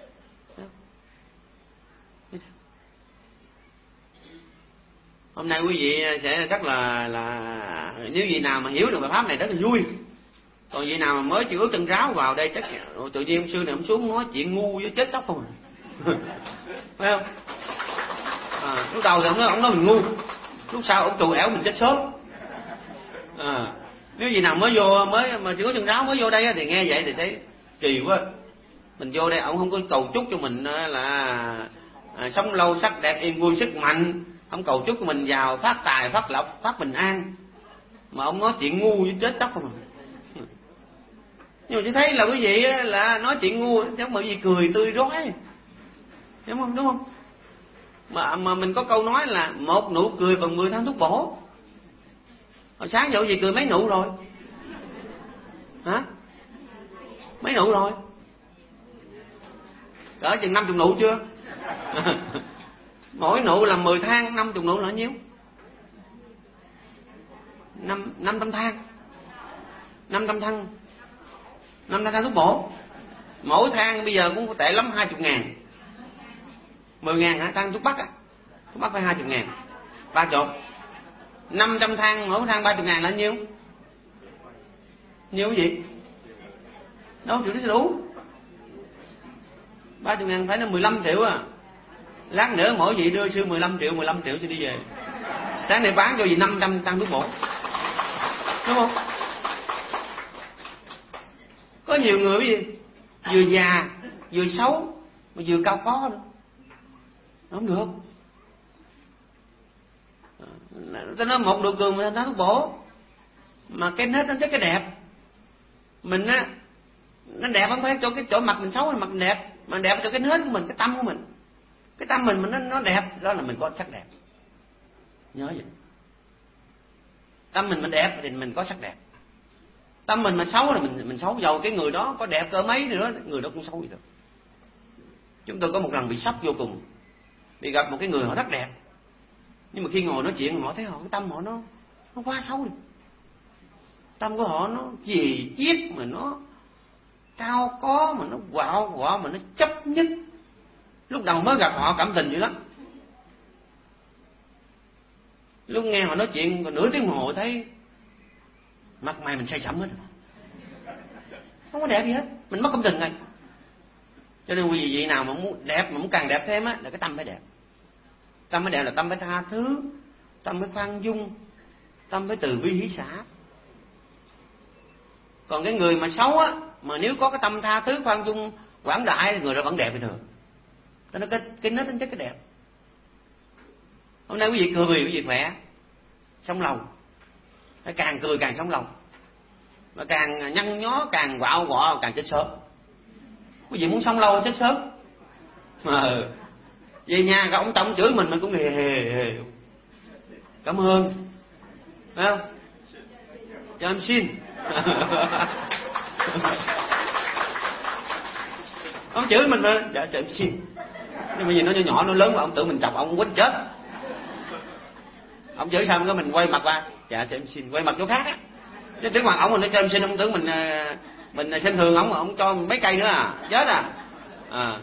Hôm nay quý vị sẽ rất là nếu vị nào mà hiểu được bài pháp này rất là vui. Còn vị nào mà mới chịu ước chân ráo vào đây chắc tự nhiên ông sư này ông xuống nói chuyện ngu với chết chóc không. Phải không? Lúc đầu thì ông nói mình ngu, lúc sau ông trù ẻo mình chết sớm. Nếu gì nào mới vô mà chịu ước chân ráo mới vô đây thì nghe vậy thì thấy kỳ quá. Mình vô đây ông không có cầu chúc cho mình là sống lâu sắc đẹp yên vui sức mạnh, ông cầu chúc cho mình giàu phát tài phát lộc phát bình an, mà ông nói chuyện ngu với chết chóc không. Nhưng mà chỉ thấy là quý vị là nói chuyện ngu chứ mà quý vị cười tươi rói, đúng không? Đúng không? Mà mình có câu nói là một nụ cười bằng 10 tháng thuốc bổ. Hồi sáng giờ quý vị cười mấy nụ rồi? Hả? Mấy nụ rồi? Cỡ chừng 50 nụ chưa? Mỗi nụ là 10 thang, 50 nụ là nhiêu? 500 thang. 500 thang. 500 thang thuốc bổ. Mỗi thang bây giờ cũng có tệ lắm 20.000. 10.000 hả? Thang thuốc bắc á. Thuốc bắc phải 20.000. 30. 500 thang, mỗi thang 30.000 là nhiêu? Nhiêu cái gì? Đâu chịu sẽ đủ. 30.000 phải là 15 triệu à. Lát nữa mỗi vị đưa sư 15 triệu sư đi về. Sáng nay bán cho gì 500 thang thuốc bổ. Đúng không? Có nhiều người gì vừa già vừa xấu mà vừa cao có nữa, không được. Ta nói một nụ cười mà nó thuốc bổ, mà cái nết nó chắc cái đẹp mình á, nó đẹp không phải cho cái chỗ mặt mình xấu hay mặt mình đẹp, mà đẹp cho cái nết của mình, cái tâm của mình. Cái tâm mình nó đẹp, đó là mình có sắc đẹp. Nhớ vậy. Tâm mình đẹp thì mình có sắc đẹp. Tâm mình mà xấu là mình xấu, dầu cái người đó có đẹp cỡ mấy nữa, người đó cũng xấu vậy được. Chúng tôi có một lần bị sốc vô cùng, bị gặp một cái người họ rất đẹp, nhưng mà khi ngồi nói chuyện họ thấy họ cái tâm họ nó quá xấu đi. Tâm của họ nó dì chiết, mà nó cao có, mà nó quạo, mà nó chấp nhất. Lúc đầu mới gặp họ cảm tình dữ lắm, lúc nghe họ nói chuyện còn nửa tiếng đồng hồ thấy mặt mày mình say sẩm hết, không có đẹp gì hết, mình mất cảm tình ngay. Cho nên quý vị nào mà muốn đẹp, mà muốn càng đẹp thêm á, là cái tâm phải đẹp. Tâm phải đẹp là tâm phải tha thứ, tâm phải khoan dung, tâm phải từ bi hỷ xả. Còn cái người mà xấu á, mà nếu có cái tâm tha thứ khoan dung quảng đại, người đó vẫn đẹp bình thường. Cho nên cái nết tính chất cái đẹp. Hôm nay quý vị cười, quý vị khỏe, sống lâu. Phải càng cười càng sống lâu, mà càng nhăn nhó càng quạo càng chết sớm. Quý vị muốn sống lâu chết sớm mà về nhà các ông tổng chửi mình cũng hề cảm ơn, phải không? Cho em xin. Ông chửi mình mà dạ cho em xin, nhưng mà vì nó nhỏ nó lớn mà ông tưởng mình chọc ông quýnh chết. Ông chửi xong cái mình quay mặt qua, dạ cho em xin, quay mặt chỗ khác á, chứ trước mặt ông mình nói cho em xin, ông tưởng mình xem thường ông cho mấy cây nữa à, chết à.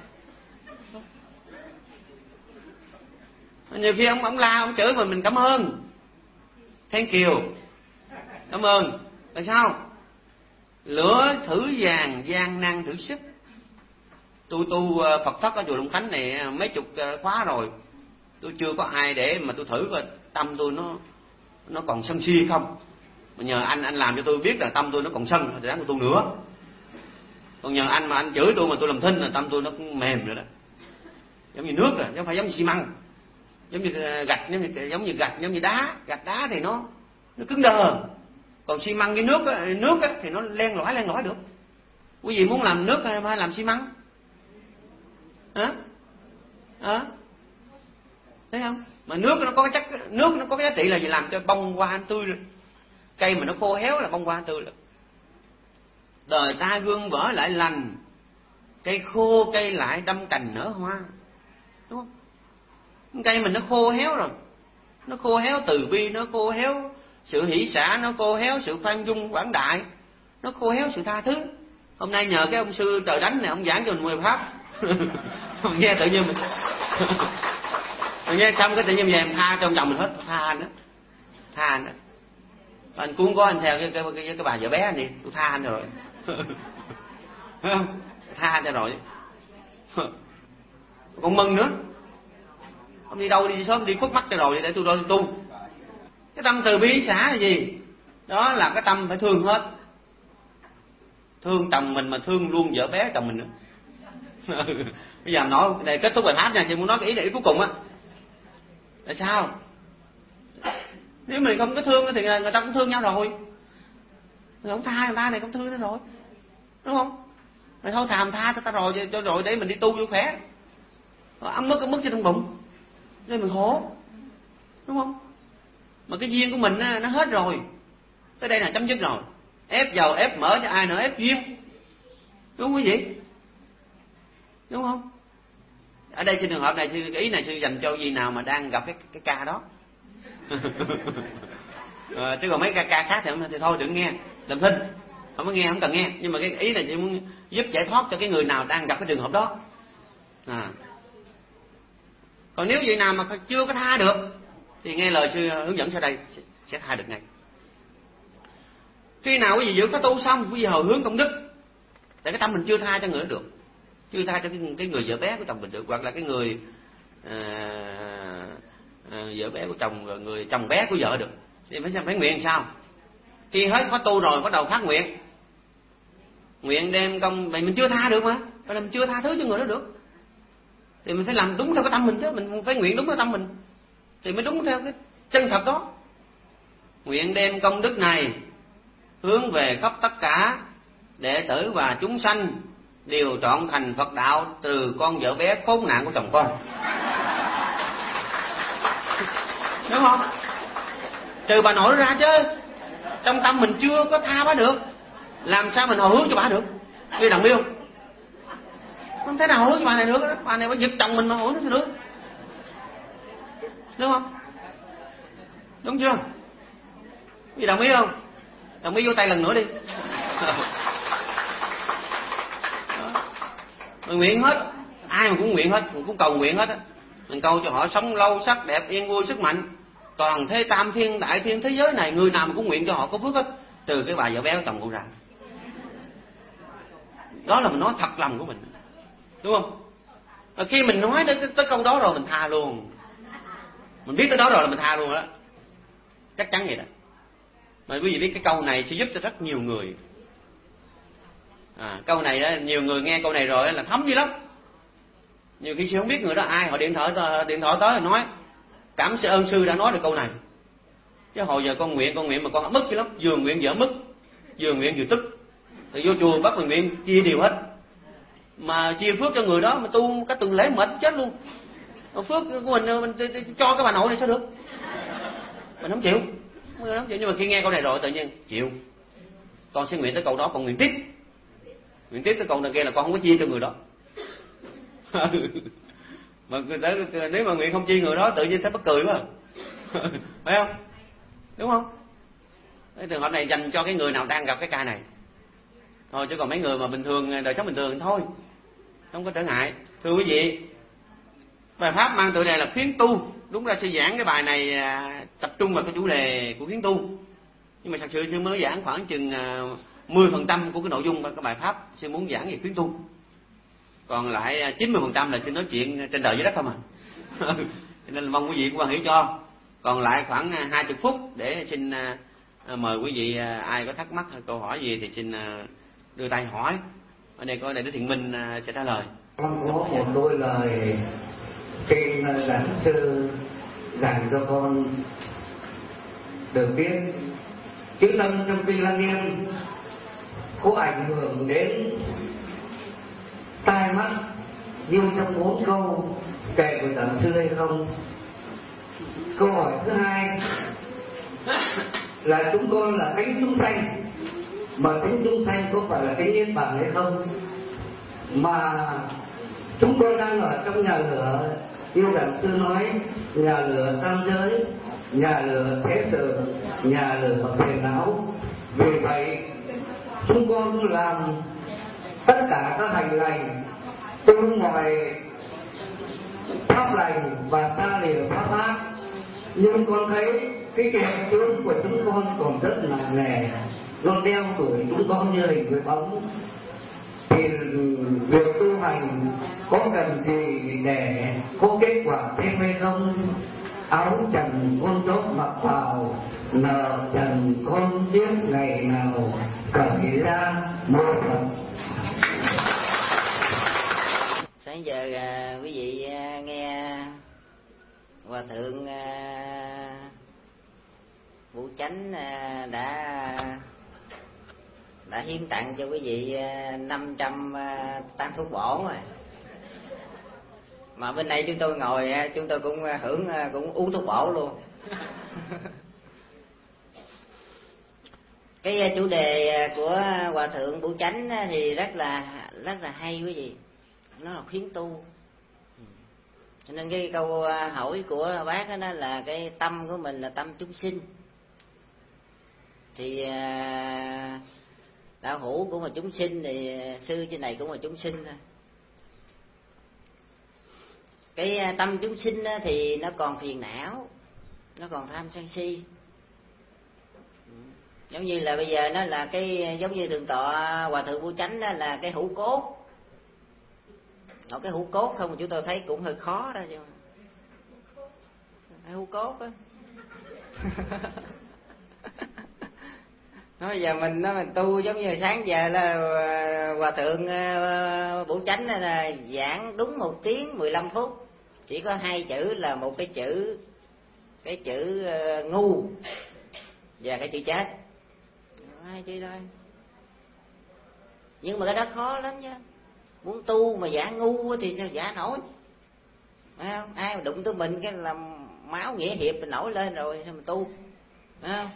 Nhiều khi ông la, ông chửi mình cảm ơn, thank you, cảm ơn. Tại sao? Lửa thử vàng, gian nan thử sức. Tôi tu Phật pháp ở chùa Long Khánh này mấy chục khóa rồi, tôi chưa có ai để mà tôi thử coi tâm tôi nó còn sân si không. Mà nhờ anh làm cho tôi biết là tâm tôi nó còn sân thì đáng của tôi nữa. Còn nhờ anh mà anh chửi tôi mà tôi làm thinh là tâm tôi nó cũng mềm rồi đó, giống như nước rồi, chứ không phải giống như xi măng, giống như gạch, giống như đá. Gạch đá thì nó cứng đờ, còn xi măng với nước thì nó len lỏi được. Quý vị muốn làm nước hay làm xi măng? Hả? Thấy không? Mà nước nó có cái chất, nước nó có cái giá trị là gì? Làm cho bông hoa tươi rồi. Cây mà nó khô héo là bông hoa tươi rồi. Đời ta gương vỡ lại lành, Cây khô cây lại đâm cành nở hoa, đúng không? Cây mình nó khô héo rồi, nó khô héo từ bi, nó khô héo sự hỷ xả, nó khô héo sự khoan dung quảng đại, nó khô héo sự tha thứ. Hôm nay nhờ cái ông sư Trời Đánh này, ông giảng cho mình 10 pháp. Mình nghe tự nhiên mình nghe xong cái tự nhiên về mình tha cho ông chồng mình hết, tha anh đó, tha anh đó. Anh cũng có anh theo cái bà vợ bé anh đi, tôi tha anh rồi. Tha cho rồi. Còn mừng nữa. Ông đi đâu đi sớm đi khuất mắt cho rồi để tôi tu. Cái tâm từ bi xả là gì? Đó là cái tâm phải thương hết. Thương chồng mình mà thương luôn vợ bé chồng mình nữa. Bây giờ nói để kết thúc bài pháp nha, chị muốn nói cái ý cuối cùng á. Tại sao? Nếu mình không có thương thì người ta cũng thương nhau rồi. Người không tha người ta này không thương nó rồi, đúng không? Rồi thôi thàm tha cho ta rồi cho rồi để mình đi tu vô khỏe. Ấm mức cho trong bụng, rồi mình khổ, đúng không? Mà cái duyên của mình nó hết rồi, tới đây là chấm dứt rồi. Ép dầu ép mỡ cho ai nữa ép duyên, đúng không quý vị? Đúng không? Ở đây trên trường hợp này cái ý này sư dành cho gì nào mà đang gặp cái ca đó. Chứ còn mấy ca khác thì thôi đừng nghe, làm thinh, không có nghe, không cần nghe. Nhưng mà cái ý này chị muốn giúp giải thoát cho cái người nào đang gặp cái trường hợp đó. Còn nếu vị nào mà chưa có tha được thì nghe lời sư hướng dẫn sau đây sẽ tha được ngay. Khi nào quý vị vừa có tu xong, quý vị hồi hướng công đức, để cái tâm mình chưa tha cho người được, chưa tha cho cái người vợ bé của chồng mình được, hoặc là cái người vợ bé của chồng, rồi người chồng bé của vợ được, thì phải nguyện sao? Khi hết có tu rồi bắt đầu phát nguyện, nguyện đem công, mình chưa tha được mà, phải là mình chưa tha thứ cho người đó được, thì mình phải làm đúng theo cái tâm mình chứ, mình phải nguyện đúng theo tâm mình thì mới đúng theo cái chân thật đó. Nguyện đem công đức này hướng về khắp tất cả đệ tử và chúng sanh đều trọn thành Phật đạo, từ con vợ bé khốn nạn của chồng con. Đúng không? Trừ bà nội ra chứ, trong tâm mình chưa có tha bà được, làm sao mình hồi hướng cho bà được? Như đồng yêu không thể nào hồi hướng cho bà này được, bà này phải giật chồng mình mà hồi hướng nó được, đúng không? Đúng chưa? Vì đồng ý không? Đồng ý vô tay lần nữa đi. Mình nguyện hết, ai mà cũng nguyện hết, mình cũng cầu nguyện hết á. Mình cầu cho họ sống lâu, sắc đẹp, yên vui, sức mạnh. Toàn thế tam thiên đại thiên thế giới này, người nào mà cũng nguyện cho họ có phước hết, trừ cái bà vợ bé của chồng cô ra. Đó là mình nói thật lòng của mình, đúng không? Và khi mình nói tới câu đó rồi mình tha luôn. Mình biết tới đó rồi là mình tha luôn đó, chắc chắn vậy đó. Mà quý vị biết cái câu này sẽ giúp cho rất nhiều người. Câu này đó, nhiều người nghe câu này rồi là thấm dữ lắm. Nhiều khi sư không biết người đó ai, họ điện thoại tới rồi nói cảm ơn sư đã nói được câu này. Chứ hồi giờ con nguyện mà con mất dữ lắm, vừa nguyện vừa mất, vừa nguyện vừa tức. Thì vô chùa bắt mình nguyện chia đều hết, mà chia phước cho người đó mà tu cái tuần lễ mệt chết luôn. Phước của mình cho cái bà nội này sao được? Mình không chịu. Nhưng mà khi nghe câu này rồi tự nhiên chịu, con sẽ nguyện tới câu đó, con nguyện tiếp tới câu này kia là con không có chia cho người đó. Mà nếu mà nguyện không chia người đó tự nhiên thấy mắc cười quá. Phải không? Đúng không? Cái trường hợp này dành cho cái người nào đang gặp cái ca này thôi, chứ còn mấy người mà bình thường, đời sống bình thường thôi không có trở ngại. Thưa quý vị, bài pháp mang tựa đề là khuyến tu. Đúng ra sư giảng cái bài này tập trung vào cái chủ đề của khuyến tu, nhưng mà thật sự sư mới giảng khoảng chừng 10% của cái nội dung của cái bài pháp sư muốn giảng về khuyến tu, còn lại 90% là sư nói chuyện trên đời dưới đất không à. Nên là mong quý vị cũng quan hiểu cho. Còn lại khoảng 20 phút để xin mời quý vị ai có thắc mắc hay câu hỏi gì thì xin đưa tay hỏi. Ở đây có đại đức Thiện Minh sẽ trả lời. Con có một đôi lời xin lãnh sư dành cho con được biết. Chữ tâm trong kinh Lăng Nghiêm có ảnh hưởng đến tai mắt như trong 4 câu kể của giảng sư hay không? Câu hỏi thứ hai là chúng con là cánh chúng sanh, mà cánh chúng sanh có phải là cánh niết bàn hay không? mà chúng con đang ở trong nhà lửa, như đạo sư nói, nhà lửa tam giới, nhà lửa thế sự, nhà lửa phiền não. Vì vậy chúng con làm tất cả các hành lành, tu mọi pháp lành và xa lìa pháp ác, nhưng con thấy cái kẻ chướng của chúng con còn rất nặng nề, nó đeo đuổi chúng con như hình với bóng. Thì việc tu hành có cần gì để có kết quả thêm hay không? Áo trần con chốt mặc vào, nợ trần con tiếc ngày nào cởi ra mô Phật. Sáng giờ quý vị nghe Hòa Thượng Vũ Chánh đã hiến tặng cho quý vị 500 tán thuốc bổ rồi. Mà bên đây chúng tôi ngồi, chúng tôi cũng cũng uống thuốc bổ luôn. Cái chủ đề của Hòa Thượng Vũ Chánh thì rất là hay quý vị. Nó là khuyến tu. Cho nên cái câu hỏi của bác đó là cái tâm của mình là tâm chúng sinh. Thì đạo hữu cũng là chúng sinh, thì sư trên này cũng là chúng sinh thôi. Cái tâm chúng sinh thì nó còn phiền não, nó còn tham sân si. Giống như là bây giờ nó là cái, giống như thượng tọa Hòa Thượng Vũ Chánh đó là cái hũ cốt. Nói cái hũ cốt không mà chúng tôi thấy cũng hơi khó đó chứ. Cái hũ cốt á. Nói giờ mình tu giống như sáng giờ là Hòa Thượng Vũ Chánh là giảng đúng 1 tiếng 15 phút. Chỉ có 2 chữ là một cái chữ ngu và cái chữ chết. 2 chữ thôi. Nhưng mà cái đó khó lắm chứ. Muốn tu mà giả ngu thì sao giả nổi? Phải không? Ai mà đụng tới mình cái là máu nghĩa hiệp mình nổi lên rồi sao mà tu? Phải không?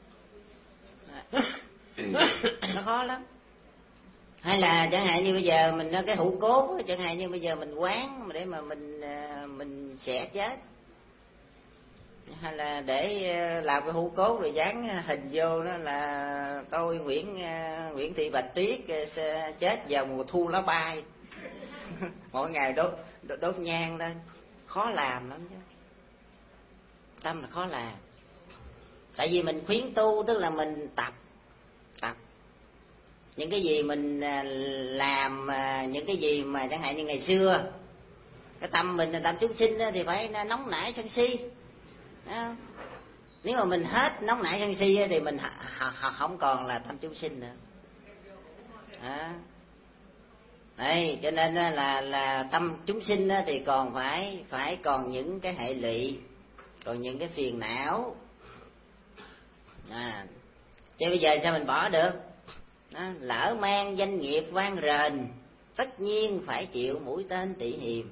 Nó khó lắm. Hay là chẳng hạn như bây giờ mình cái hũ cốt, chẳng hạn như bây giờ mình quán để mà mình sẽ chết, hay là để làm cái hũ cốt rồi dán hình vô đó là tôi Nguyễn Thị Bạch Tuyết chết vào mùa thu lá bay. Mỗi ngày đốt nhang lên, khó làm lắm chứ. Tâm là khó làm. Tại vì mình khuyến tu tức là mình tập những cái gì mình làm, những cái gì mà chẳng hạn như ngày xưa cái tâm mình là tâm chúng sinh thì phải nóng nảy sân si. Nếu mà mình hết nóng nảy sân si thì mình không còn là tâm chúng sinh nữa. Đây, cho nên là tâm chúng sinh thì còn phải còn những cái hệ lụy, còn những cái phiền não. Chứ bây giờ sao mình bỏ được? Lỡ mang danh nghiệp vang rền, tất nhiên phải chịu mũi tên tỵ hiềm.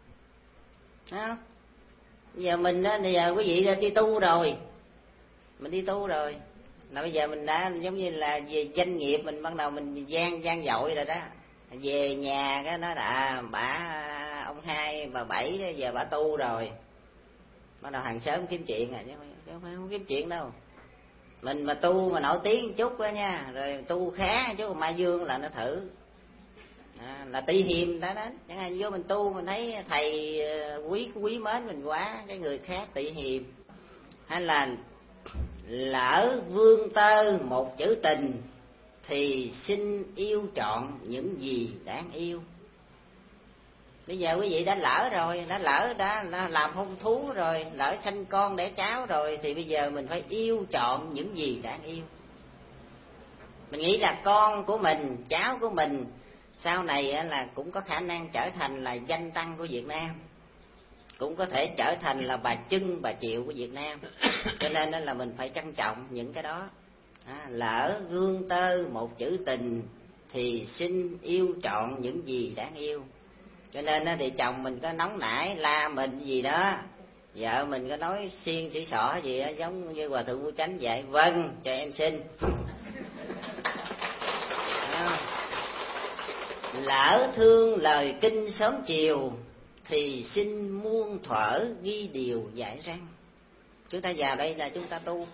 Giờ mình thì giờ quý vị đi tu rồi, mình đi tu rồi là bây giờ mình đã giống như là về danh nghiệp mình ban đầu mình gian dội rồi đó. Về nhà cái nói là bà ông Hai bà Bảy đó, giờ bà tu rồi, bắt đầu hàng xóm kiếm chuyện chứ không kiếm chuyện đâu. Mình mà tu mà nổi tiếng một chút đó nha, rồi tu khá chứ Mai Dương là nó thử là tỵ hiềm đã đến. Chẳng hạn vô mình tu mình thấy thầy quý mến mình quá, cái người khác tỵ hiềm. Hay là lỡ vương tơ một chữ tình thì xin yêu trọn những gì đáng yêu. Bây giờ quý vị đã lỡ rồi, đã làm hôn thú rồi, lỡ sanh con đẻ cháu rồi, thì bây giờ mình phải yêu trọn những gì đáng yêu. Mình nghĩ là con của mình, cháu của mình sau này là cũng có khả năng trở thành là danh tăng của Việt Nam, cũng có thể trở thành là bà Trưng bà Triệu của Việt Nam. Cho nên là mình phải trân trọng những cái đó. Lỡ gương tơ một chữ tình thì xin yêu trọn những gì đáng yêu. Cho nên thì chồng mình có nóng nảy la mình gì đó, vợ mình có nói xiên xỉ xỏ gì đó, giống như Hòa Thượng Vũ Chánh vậy, vâng cho em xin. lỡ thương lời kinh sớm chiều, thì xin muôn thuở ghi điều dạy răng. Chúng ta vào đây là chúng ta tu.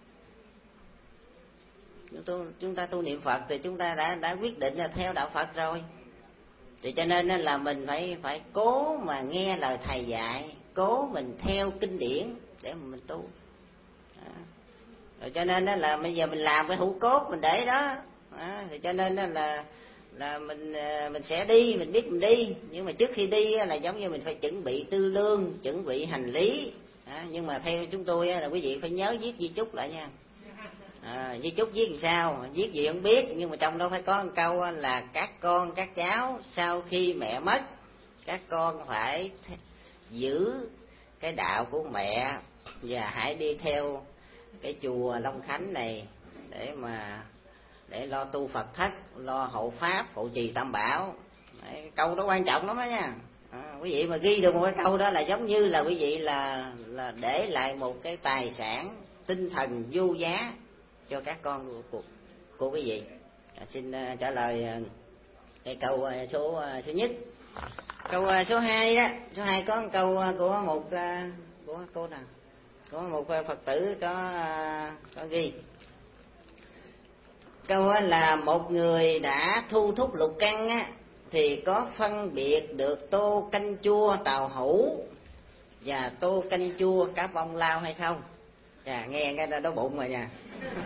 Chúng ta tu niệm Phật thì chúng ta đã quyết định là theo đạo Phật rồi. Thì cho nên là mình phải cố mà nghe lời thầy dạy, cố mình theo kinh điển để mà mình tu. Rồi cho nên là bây giờ mình làm cái hũ cốt mình để đó. Thì cho nên là mình sẽ đi, mình biết mình đi, nhưng mà trước khi đi là giống như mình phải chuẩn bị tư lương, chuẩn bị hành lý. Nhưng mà theo chúng tôi là quý vị phải nhớ viết di chúc lại nha. Di chúc viết làm sao, viết gì không biết, nhưng mà trong đó phải có một câu là các con các cháu sau khi mẹ mất, các con phải giữ cái đạo của mẹ và hãy đi theo cái chùa Long Khánh này để lo tu Phật thất, lo hộ pháp, hộ trì tam bảo. Đấy, câu đó quan trọng lắm đó nha. Quý vị mà ghi được một cái câu đó là giống như là quý vị là để lại một cái tài sản tinh thần vô giá cho các con của quý vị. Xin trả lời cái câu số nhất. Câu số 2 đó, số 2 có một câu của cô nào, có một Phật tử có ghi. Câu là một người đã thu thúc lục căn á, thì có phân biệt được tô canh chua tàu hũ và tô canh chua cá bông lao hay không? Chà, nghe cái đó đói bụng rồi nha.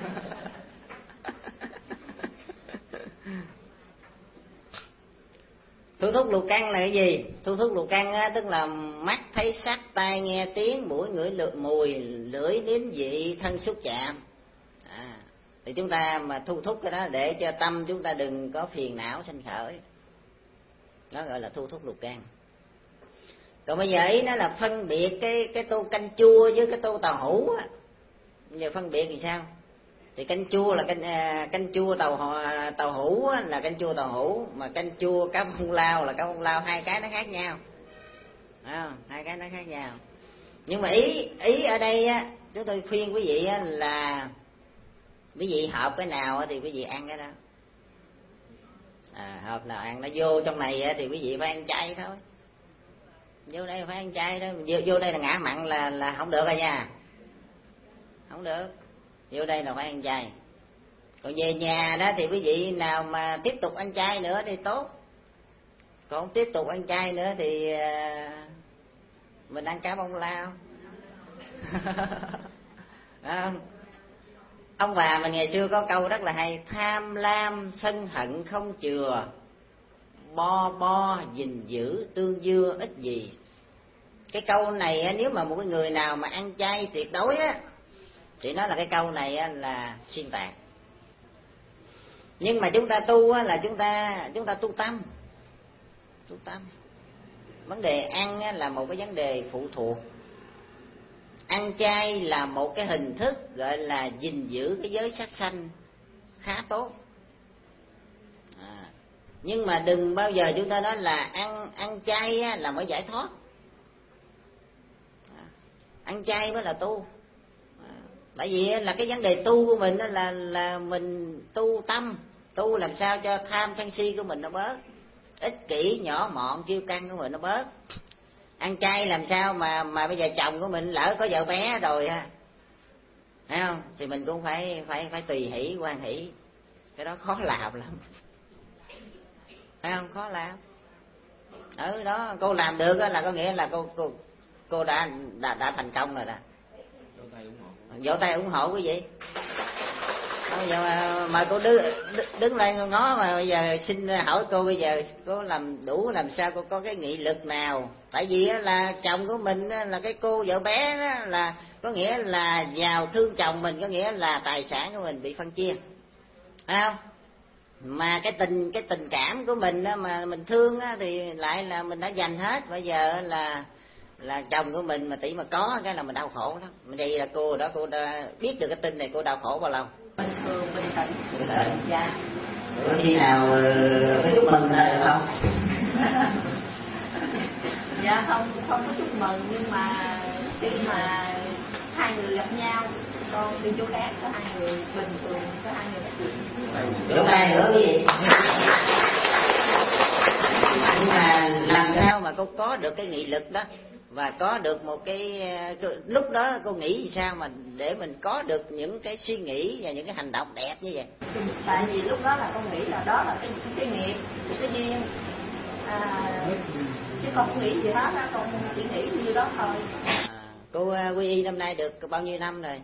Thu thúc lục căn là cái gì? Thu thúc lục căn á, tức là mắt thấy sắc, tai nghe tiếng, mũi ngửi mùi, lưỡi nếm vị, thân xúc chạm. Thì chúng ta mà thu thúc cái đó để cho tâm chúng ta đừng có phiền não sanh khởi, nó gọi là thu thúc lục căn. Còn bây giờ ý nó là phân biệt cái tô canh chua với cái tô tàu hũ á. Giờ phân biệt thì sao? Thì canh chua là canh chua tàu hũ á, là canh chua tàu hũ, mà canh chua cá bông lao là cá bông lao, hai cái nó khác nhau. Hai cái nó khác nhau. Nhưng mà ý ở đây á, chúng tôi khuyên quý vị á, là quý vị hợp cái nào thì quý vị ăn cái đó. Hợp nào ăn, nó vô trong này thì quý vị phải ăn chay thôi. Vô đây phải ăn chay đó, vô đây là ngã mặn là không được rồi nha. Không được. Vô đây là phải ăn chay. Còn về nhà đó thì quý vị nào mà tiếp tục ăn chay nữa thì tốt. Còn không tiếp tục ăn chay nữa thì mình ăn cá bông lao. Ông bà mình ngày xưa có câu rất là hay: tham lam sân hận không chừa, bo gìn giữ tương dưa ít gì. Cái câu này nếu mà một cái người nào mà ăn chay tuyệt đối á, thì nói là cái câu này là xuyên tạc. Nhưng mà chúng ta tu là chúng ta tu tâm. Vấn đề ăn là một cái vấn đề phụ thuộc. Ăn chay là một cái hình thức gọi là gìn giữ cái giới sát sanh khá tốt. Nhưng mà đừng bao giờ chúng ta nói là ăn chay là mới giải thoát. Ăn chay mới là tu. Tại vì là cái vấn đề tu của mình là mình tu tâm, tu làm sao cho tham sân si của mình nó bớt, ích kỷ nhỏ mọn kiêu căng của mình nó bớt. Ăn chay làm sao mà bây giờ chồng của mình lỡ có vợ bé rồi thấy không, thì mình cũng phải tùy hỷ hoan hỷ. Cái đó khó làm lắm, thấy không, khó làm. Ở đó cô làm được là có nghĩa là cô đã thành công rồi đó. Vỗ tay ủng hộ quý vị. Bây giờ mà cô đứng lên ngó, mà bây giờ xin hỏi cô, bây giờ cô làm đủ làm sao cô có cái nghị lực nào? Tại vì là chồng của mình là cái cô vợ bé đó, là có nghĩa là giàu thương chồng mình, có nghĩa là tài sản của mình bị phân chia, phải không? Mà cái tình cảm của mình mà mình thương thì lại là mình đã dành hết. Bây giờ là chồng của mình mà tỷ mà có cái là mình đau khổ lắm. Vậy là cô đã biết được cái tin này, cô đau khổ bao lâu? Bình tĩnh. Dạ. Có khi nào có chúc mừng ra được không? Dạ không có chúc mừng, nhưng mà khi mà hai người gặp nhau, con đi chỗ khác có hai người bình thường, có hai người nói chuyện. Chỗ này nữa cái gì? cô có được cái nghị lực đó, và có được một cái lúc đó cô nghĩ gì sao mà để mình có được những cái suy nghĩ và những cái hành động đẹp như vậy? Tại vì lúc đó là con nghĩ là đó là cái nghiệp, cái duyên, chứ con không nghĩ gì hết á, con chỉ nghĩ như đó thôi. Cô quy y năm nay được bao nhiêu năm rồi?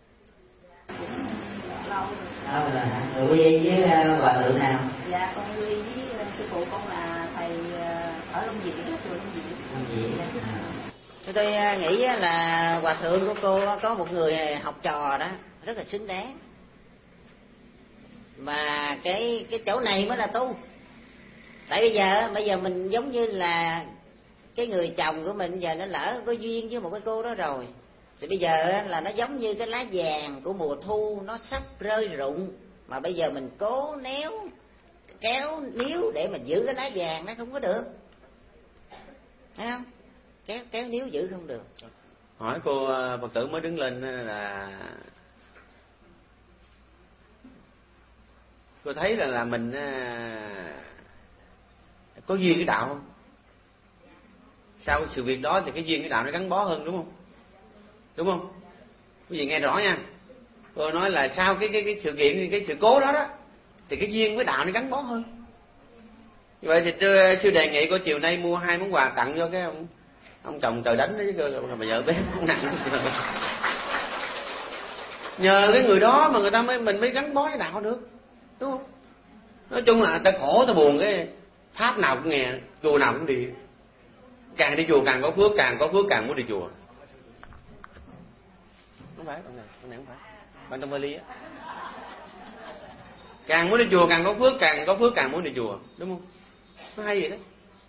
Lâu rồi. Quy y với hòa thượng nào? Dạ con quy y với sư phụ con là thầy ở Long Diễn, chùa Long Diễn. Tôi nghĩ là hòa thượng của cô có một người học trò đó rất là xứng đáng, mà cái chỗ này mới là tu. Tại bây giờ mình giống như là cái người chồng của mình giờ nó lỡ có duyên với một cái cô đó rồi, thì bây giờ là nó giống như cái lá vàng của mùa thu nó sắp rơi rụng, mà bây giờ mình cố kéo níu để mình giữ cái lá vàng nó không có được, thấy không? Kéo níu giữ không được. Hỏi cô Phật tử mới đứng lên là cô thấy là mình có duyên cái đạo không? Sau cái sự việc đó thì cái duyên cái đạo nó gắn bó hơn, đúng không? Đúng không? Quý vị nghe rõ nha. Cô nói là sau cái sự kiện, cái sự cố đó đó, thì cái duyên với đạo nó gắn bó hơn. Như vậy thì sư đề nghị cô chiều nay mua 2 món quà tặng cho cái ông chồng trời đánh đó chứ cơ, mà vợ bé cũng nặng. Nhờ cái người đó mà người ta mình mới gắn bó với đạo được, đúng không? Nói chung là ta khổ ta buồn, cái pháp nào cũng nghe, chùa nào cũng đi, càng đi chùa càng có phước, càng có phước càng muốn đi chùa. Không phải con này không phải bạn trong vali á, càng muốn đi chùa càng có phước, càng có phước càng muốn đi chùa, đúng không? Nó hay vậy đấy.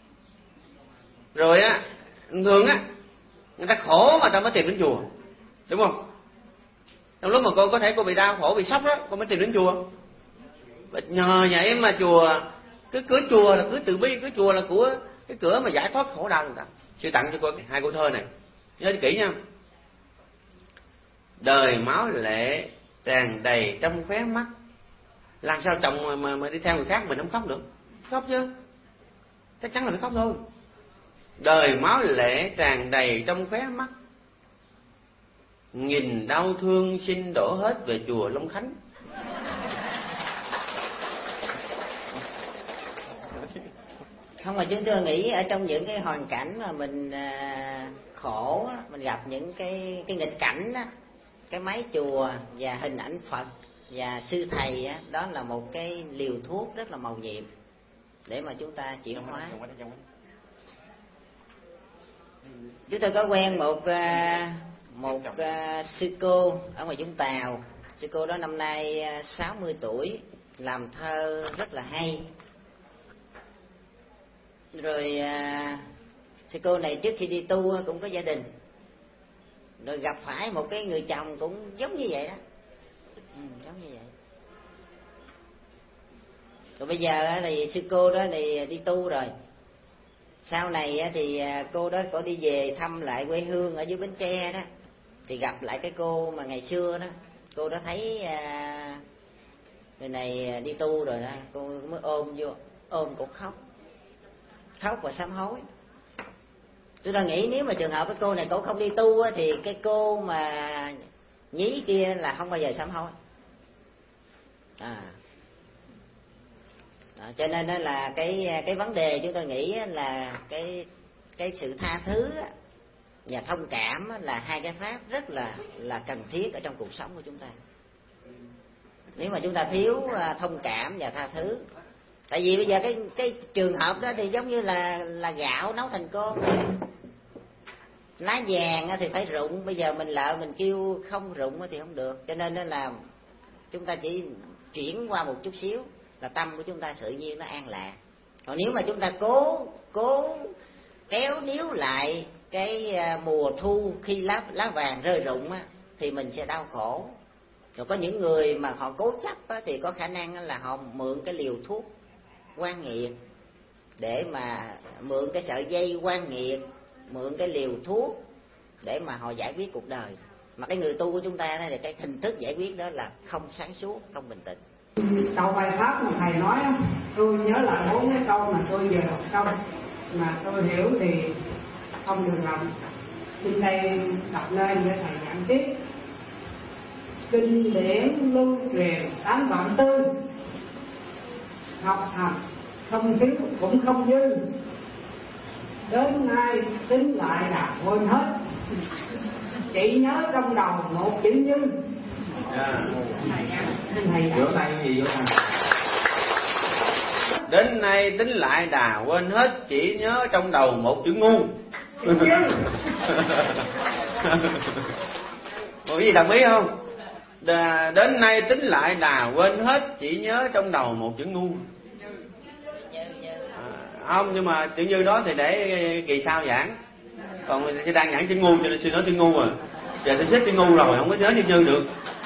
Rồi á, thường á người ta khổ mà ta mới tìm đến chùa, đúng không? Trong lúc mà cô có thể cô bị đau khổ, bị sốc đó, cô mới tìm đến chùa. Và nhờ vậy mà chùa, cái cửa chùa là cửa từ bi, cửa chùa là của cái cửa mà giải thoát khổ đau người ta. Sư tặng cho cô 2 câu thơ này, nhớ kỹ nha. Đời máu lệ tràn đầy trong khóe mắt. Làm sao chồng mà đi theo người khác mình không khóc được? Khóc chứ, chắc chắn là phải khóc thôi. Đời máu lệ tràn đầy trong khóe mắt, nghìn đau thương xin đổ hết về chùa Long Khánh. Không, mà chúng tôi nghĩ ở trong những cái hoàn cảnh mà mình khổ, mình gặp những cái nghịch cảnh đó, cái mái chùa và hình ảnh Phật và sư thầy đó là một cái liều thuốc rất là mầu nhiệm để mà chúng ta chuyển hóa. Chúng tôi có quen một sư cô ở ngoài Vũng Tàu. Sư cô đó năm nay 60 tuổi, làm thơ rất là hay. Rồi sư cô này trước khi đi tu cũng có gia đình, rồi gặp phải một cái người chồng cũng giống như vậy đó, giống như vậy. Rồi bây giờ thì sư cô đó thì đi tu rồi. Sau này thì cô đó có đi về thăm lại quê hương ở dưới Bến Tre đó, thì gặp lại cái cô mà ngày xưa đó. Cô đó thấy người này đi tu rồi đó, cô mới ôm cổ khóc và sám hối. Chúng ta nghĩ nếu mà trường hợp cái cô này cổ không đi tu thì cái cô mà nhí kia là không bao giờ sám hối. Cho nên đó là cái vấn đề chúng tôi nghĩ là cái sự tha thứ và thông cảm là 2 cái pháp rất là cần thiết ở trong cuộc sống của chúng ta. Nếu mà chúng ta thiếu thông cảm và tha thứ, tại vì bây giờ cái trường hợp đó thì giống như là gạo nấu thành cơm, lá vàng thì phải rụng, bây giờ mình lợ mình kêu không rụng thì không được. Cho nên là chúng ta chỉ chuyển qua một chút xíu là tâm của chúng ta tự nhiên nó an lạc. Còn nếu mà chúng ta cố kéo níu lại cái mùa thu khi lá vàng rơi rụng thì mình sẽ đau khổ. Rồi có những người mà họ cố chấp thì có khả năng là họ mượn cái liều thuốc quan nghiệt, để mà mượn cái sợi dây quan nghiệt, mượn cái liều thuốc để mà họ giải quyết cuộc đời. Mà cái người tu của chúng ta đây là cái hình thức giải quyết đó là không sáng suốt, không bình tĩnh. Câu bài pháp mà thầy nói tôi nhớ lại 4 cái câu mà tôi vừa đọc xong. mà tôi hiểu thì không được làm. Xin đây đọc lên để thầy giảng tiếp. Kinh điển lưu truyền 8 vạn tư, học hành không thiếu cũng không dư, đến nay tính lại là quên hết, chỉ nhớ trong đầu một chữ như. Vỗ tay gì vỗ tay. Đến nay tính lại đà quên hết, chỉ nhớ trong đầu một chữ ngu. Có gì đồng ý không? Đến nay tính lại đà quên hết, chỉ nhớ trong đầu một chữ ngu. Không, nhưng mà chữ như đó thì để kỳ sau giảng. Còn mình sẽ đang giảng chữ ngu cho nên sư nói chữ ngu rồi. Giờ tôi xếp chữ ngu rồi, không có nhớ như được.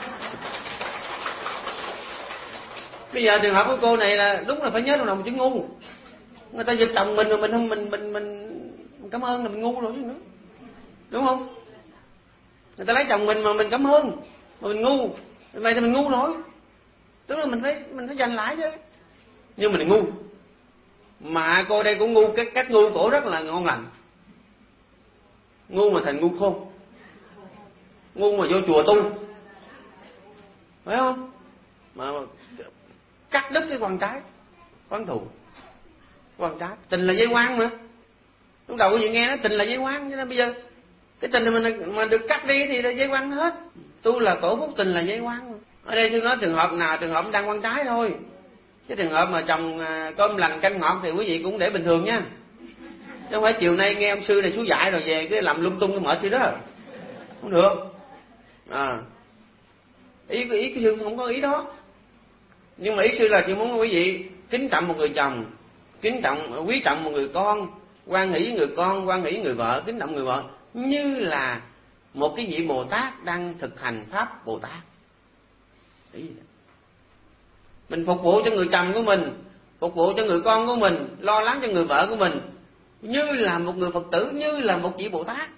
Bây giờ trường hợp của cô này là đúng là phải nhớ trong đầu một chữ ngu. Người ta giật chồng mình mà mình không mình cảm ơn là mình ngu rồi chứ nữa, đúng không? Người ta lấy chồng mình mà mình cảm ơn mà mình ngu, vậy thì mình ngu rồi. Tức là mình phải giành lại chứ. Nhưng mình ngu. Mà cô đây cũng ngu, các ngu cổ rất là ngon lành. Ngu mà thành ngu khôn, ngu mà vô chùa tu, phải không? Mà cắt đứt cái quan trái, quán thù, quan trái. Tình là dây quan mà. Lúc đầu quý vị nghe nói tình là dây quan, cho nên bây giờ cái tình mình mà được cắt đi thì là dây quan hết. Tu là tổ phúc, tình là dây quan. Ở đây tôi nói trường hợp nào trường hợp đang quan trái thôi. Cái trường hợp mà chồng cơm lành canh ngọt thì quý vị cũng để bình thường nha. Chứ không phải chiều nay nghe ông sư này xuống dạy rồi về cái làm lung tung cái mệt sư đó, không được. Ý cái sư không có ý đó. Nhưng mà ý sư là chị muốn quý vị kính trọng một người chồng, kính trọng quý trọng một người con, hoan hỷ với người con, hoan hỷ với người vợ, kính trọng người vợ như là một cái vị Bồ Tát đang thực hành pháp Bồ Tát. Mình phục vụ cho người chồng của mình, phục vụ cho người con của mình, lo lắng cho người vợ của mình như là một người Phật tử, như là một vị Bồ Tát.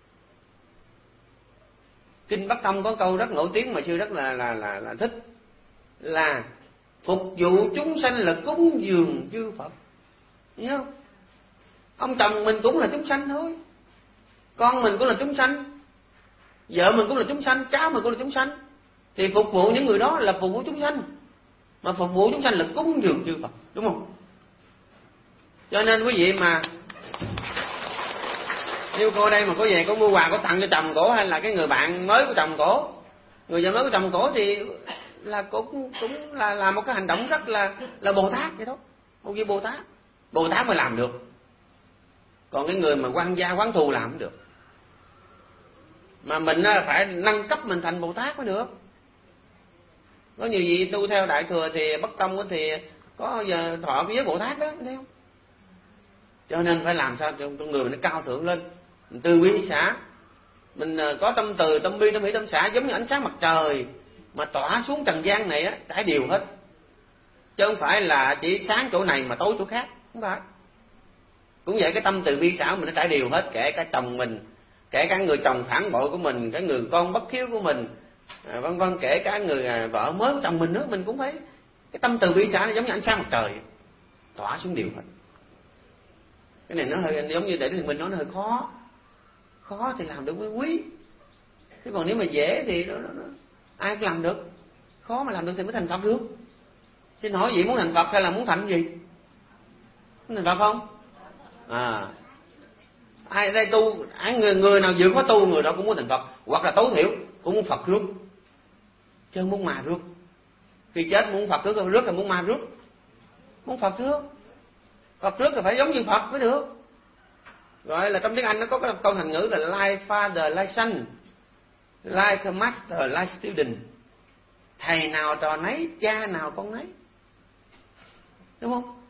Kinh Bắc Tông có câu rất nổi tiếng mà sư rất là thích, là phục vụ chúng sanh là cúng dường chư Phật. Nhớ không? Ông chồng mình cũng là chúng sanh thôi, con mình cũng là chúng sanh, vợ mình cũng là chúng sanh, cháu mình cũng là chúng sanh. Thì phục vụ những người đó là phục vụ chúng sanh, mà phục vụ chúng sanh là cúng dường chư Phật, đúng không? Cho nên quý vị mà như cô đây mà có về có mua quà có tặng cho chồng cổ, hay là cái người bạn mới của chồng cổ, người vợ mới của chồng cổ, thì là cũng là một cái hành động rất là Bồ Tát vậy đó. Một vị Bồ Tát mới làm được. Còn cái người mà quan gia quán thù làm không được. Mà mình phải nâng cấp mình thành Bồ Tát mới được. Có nhiều vị tu theo Đại Thừa thì Bắc Tông thì có giờ thọ cái giới Bồ Tát đó, thấy không? Cho nên phải làm sao cho con người mình nó cao thượng lên, mình từ bi xả, mình có tâm từ, tâm bi, tâm hỷ, tâm xả, giống như ánh sáng mặt trời mà tỏa xuống trần gian này á, trải đều hết, chứ không phải là chỉ sáng chỗ này mà tối chỗ khác, không phải. Cũng vậy, cái tâm từ bi xả mình nó trải đều hết, kể cả chồng mình, kể cả người chồng phản bội của mình, cái người con bất hiếu của mình, vân vân, kể cả người vợ mới của chồng mình nữa, mình cũng phải cái tâm từ bi xả nó giống như ánh sáng mặt trời tỏa xuống đều hết. Cái này nó hơi giống như để thì mình nói nó hơi khó thì làm được mới quý. Chứ còn nếu mà dễ thì nó ai cũng làm được, khó mà làm được thì mới thành Phật được. Xin hỏi vậy muốn thành Phật hay là muốn thành gì? Muốn thành Phật không? Ai ở đây tu, người nào vừa có tu người đó cũng muốn thành Phật, hoặc là tối thiểu cũng muốn Phật rước, chứ không muốn ma rước. Khi chết muốn Phật rước hay muốn ma rước? Muốn Phật rước. Phật rước là phải giống như Phật mới được. Gọi là trong tiếng Anh nó có cái câu thành ngữ là like father, like son, like master, like student. Thầy nào trò nấy, cha nào con nấy, đúng không?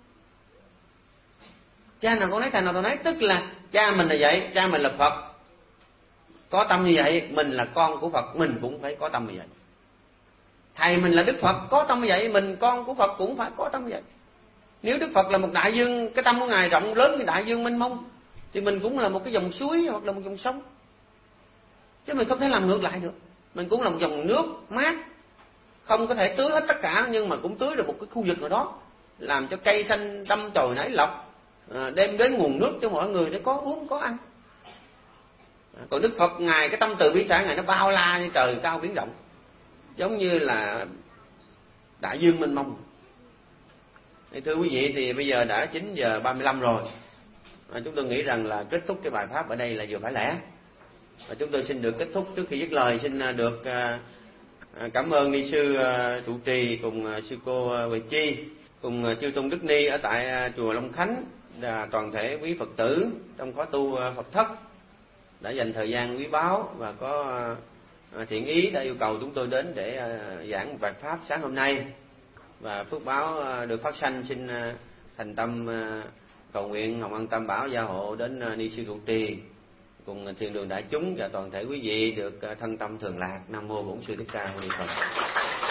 Cha nào con nấy, thầy nào trò nấy, tức là cha mình là vậy, cha mình là Phật, có tâm như vậy, mình là con của Phật, mình cũng phải có tâm như vậy. Thầy mình là Đức Phật, có tâm như vậy, mình con của Phật cũng phải có tâm như vậy. Nếu Đức Phật là một đại dương, cái tâm của Ngài rộng lớn như đại dương mênh mông, thì mình cũng là một cái dòng suối hoặc là một dòng sông, chứ mình không thể làm ngược lại được. Mình cũng là một dòng nước mát, không có thể tưới hết tất cả, nhưng mà cũng tưới được một cái khu vực nào đó, làm cho cây xanh đâm chồi nảy lộc, đem đến nguồn nước cho mọi người để có uống có ăn. Còn Đức Phật Ngài cái tâm từ bi xã Ngài nó bao la như trời cao biển rộng, giống như là đại dương mênh mông. Thưa quý vị, thì bây giờ đã 9 giờ 35 rồi. Chúng tôi nghĩ rằng là kết thúc cái bài pháp ở đây là vừa phải lẽ. Và chúng tôi xin được kết thúc. Trước khi dứt lời, xin được cảm ơn ni sư trụ trì cùng sư cô Huệ Chi, cùng chư tôn đức ni ở tại chùa Long Khánh và toàn thể quý Phật tử trong khóa tu Phật thất đã dành thời gian quý báu và có thiện ý đã yêu cầu chúng tôi đến để giảng một bài pháp sáng hôm nay. Và phước báo được phát sanh, xin thành tâm cầu nguyện hồng ân tam bảo gia hộ đến ni sư trụ trì cùng thiền đường đại chúng và toàn thể quý vị được thân tâm thường lạc. Nam mô Bổn Sư Thích Ca Mâu Ni Phật.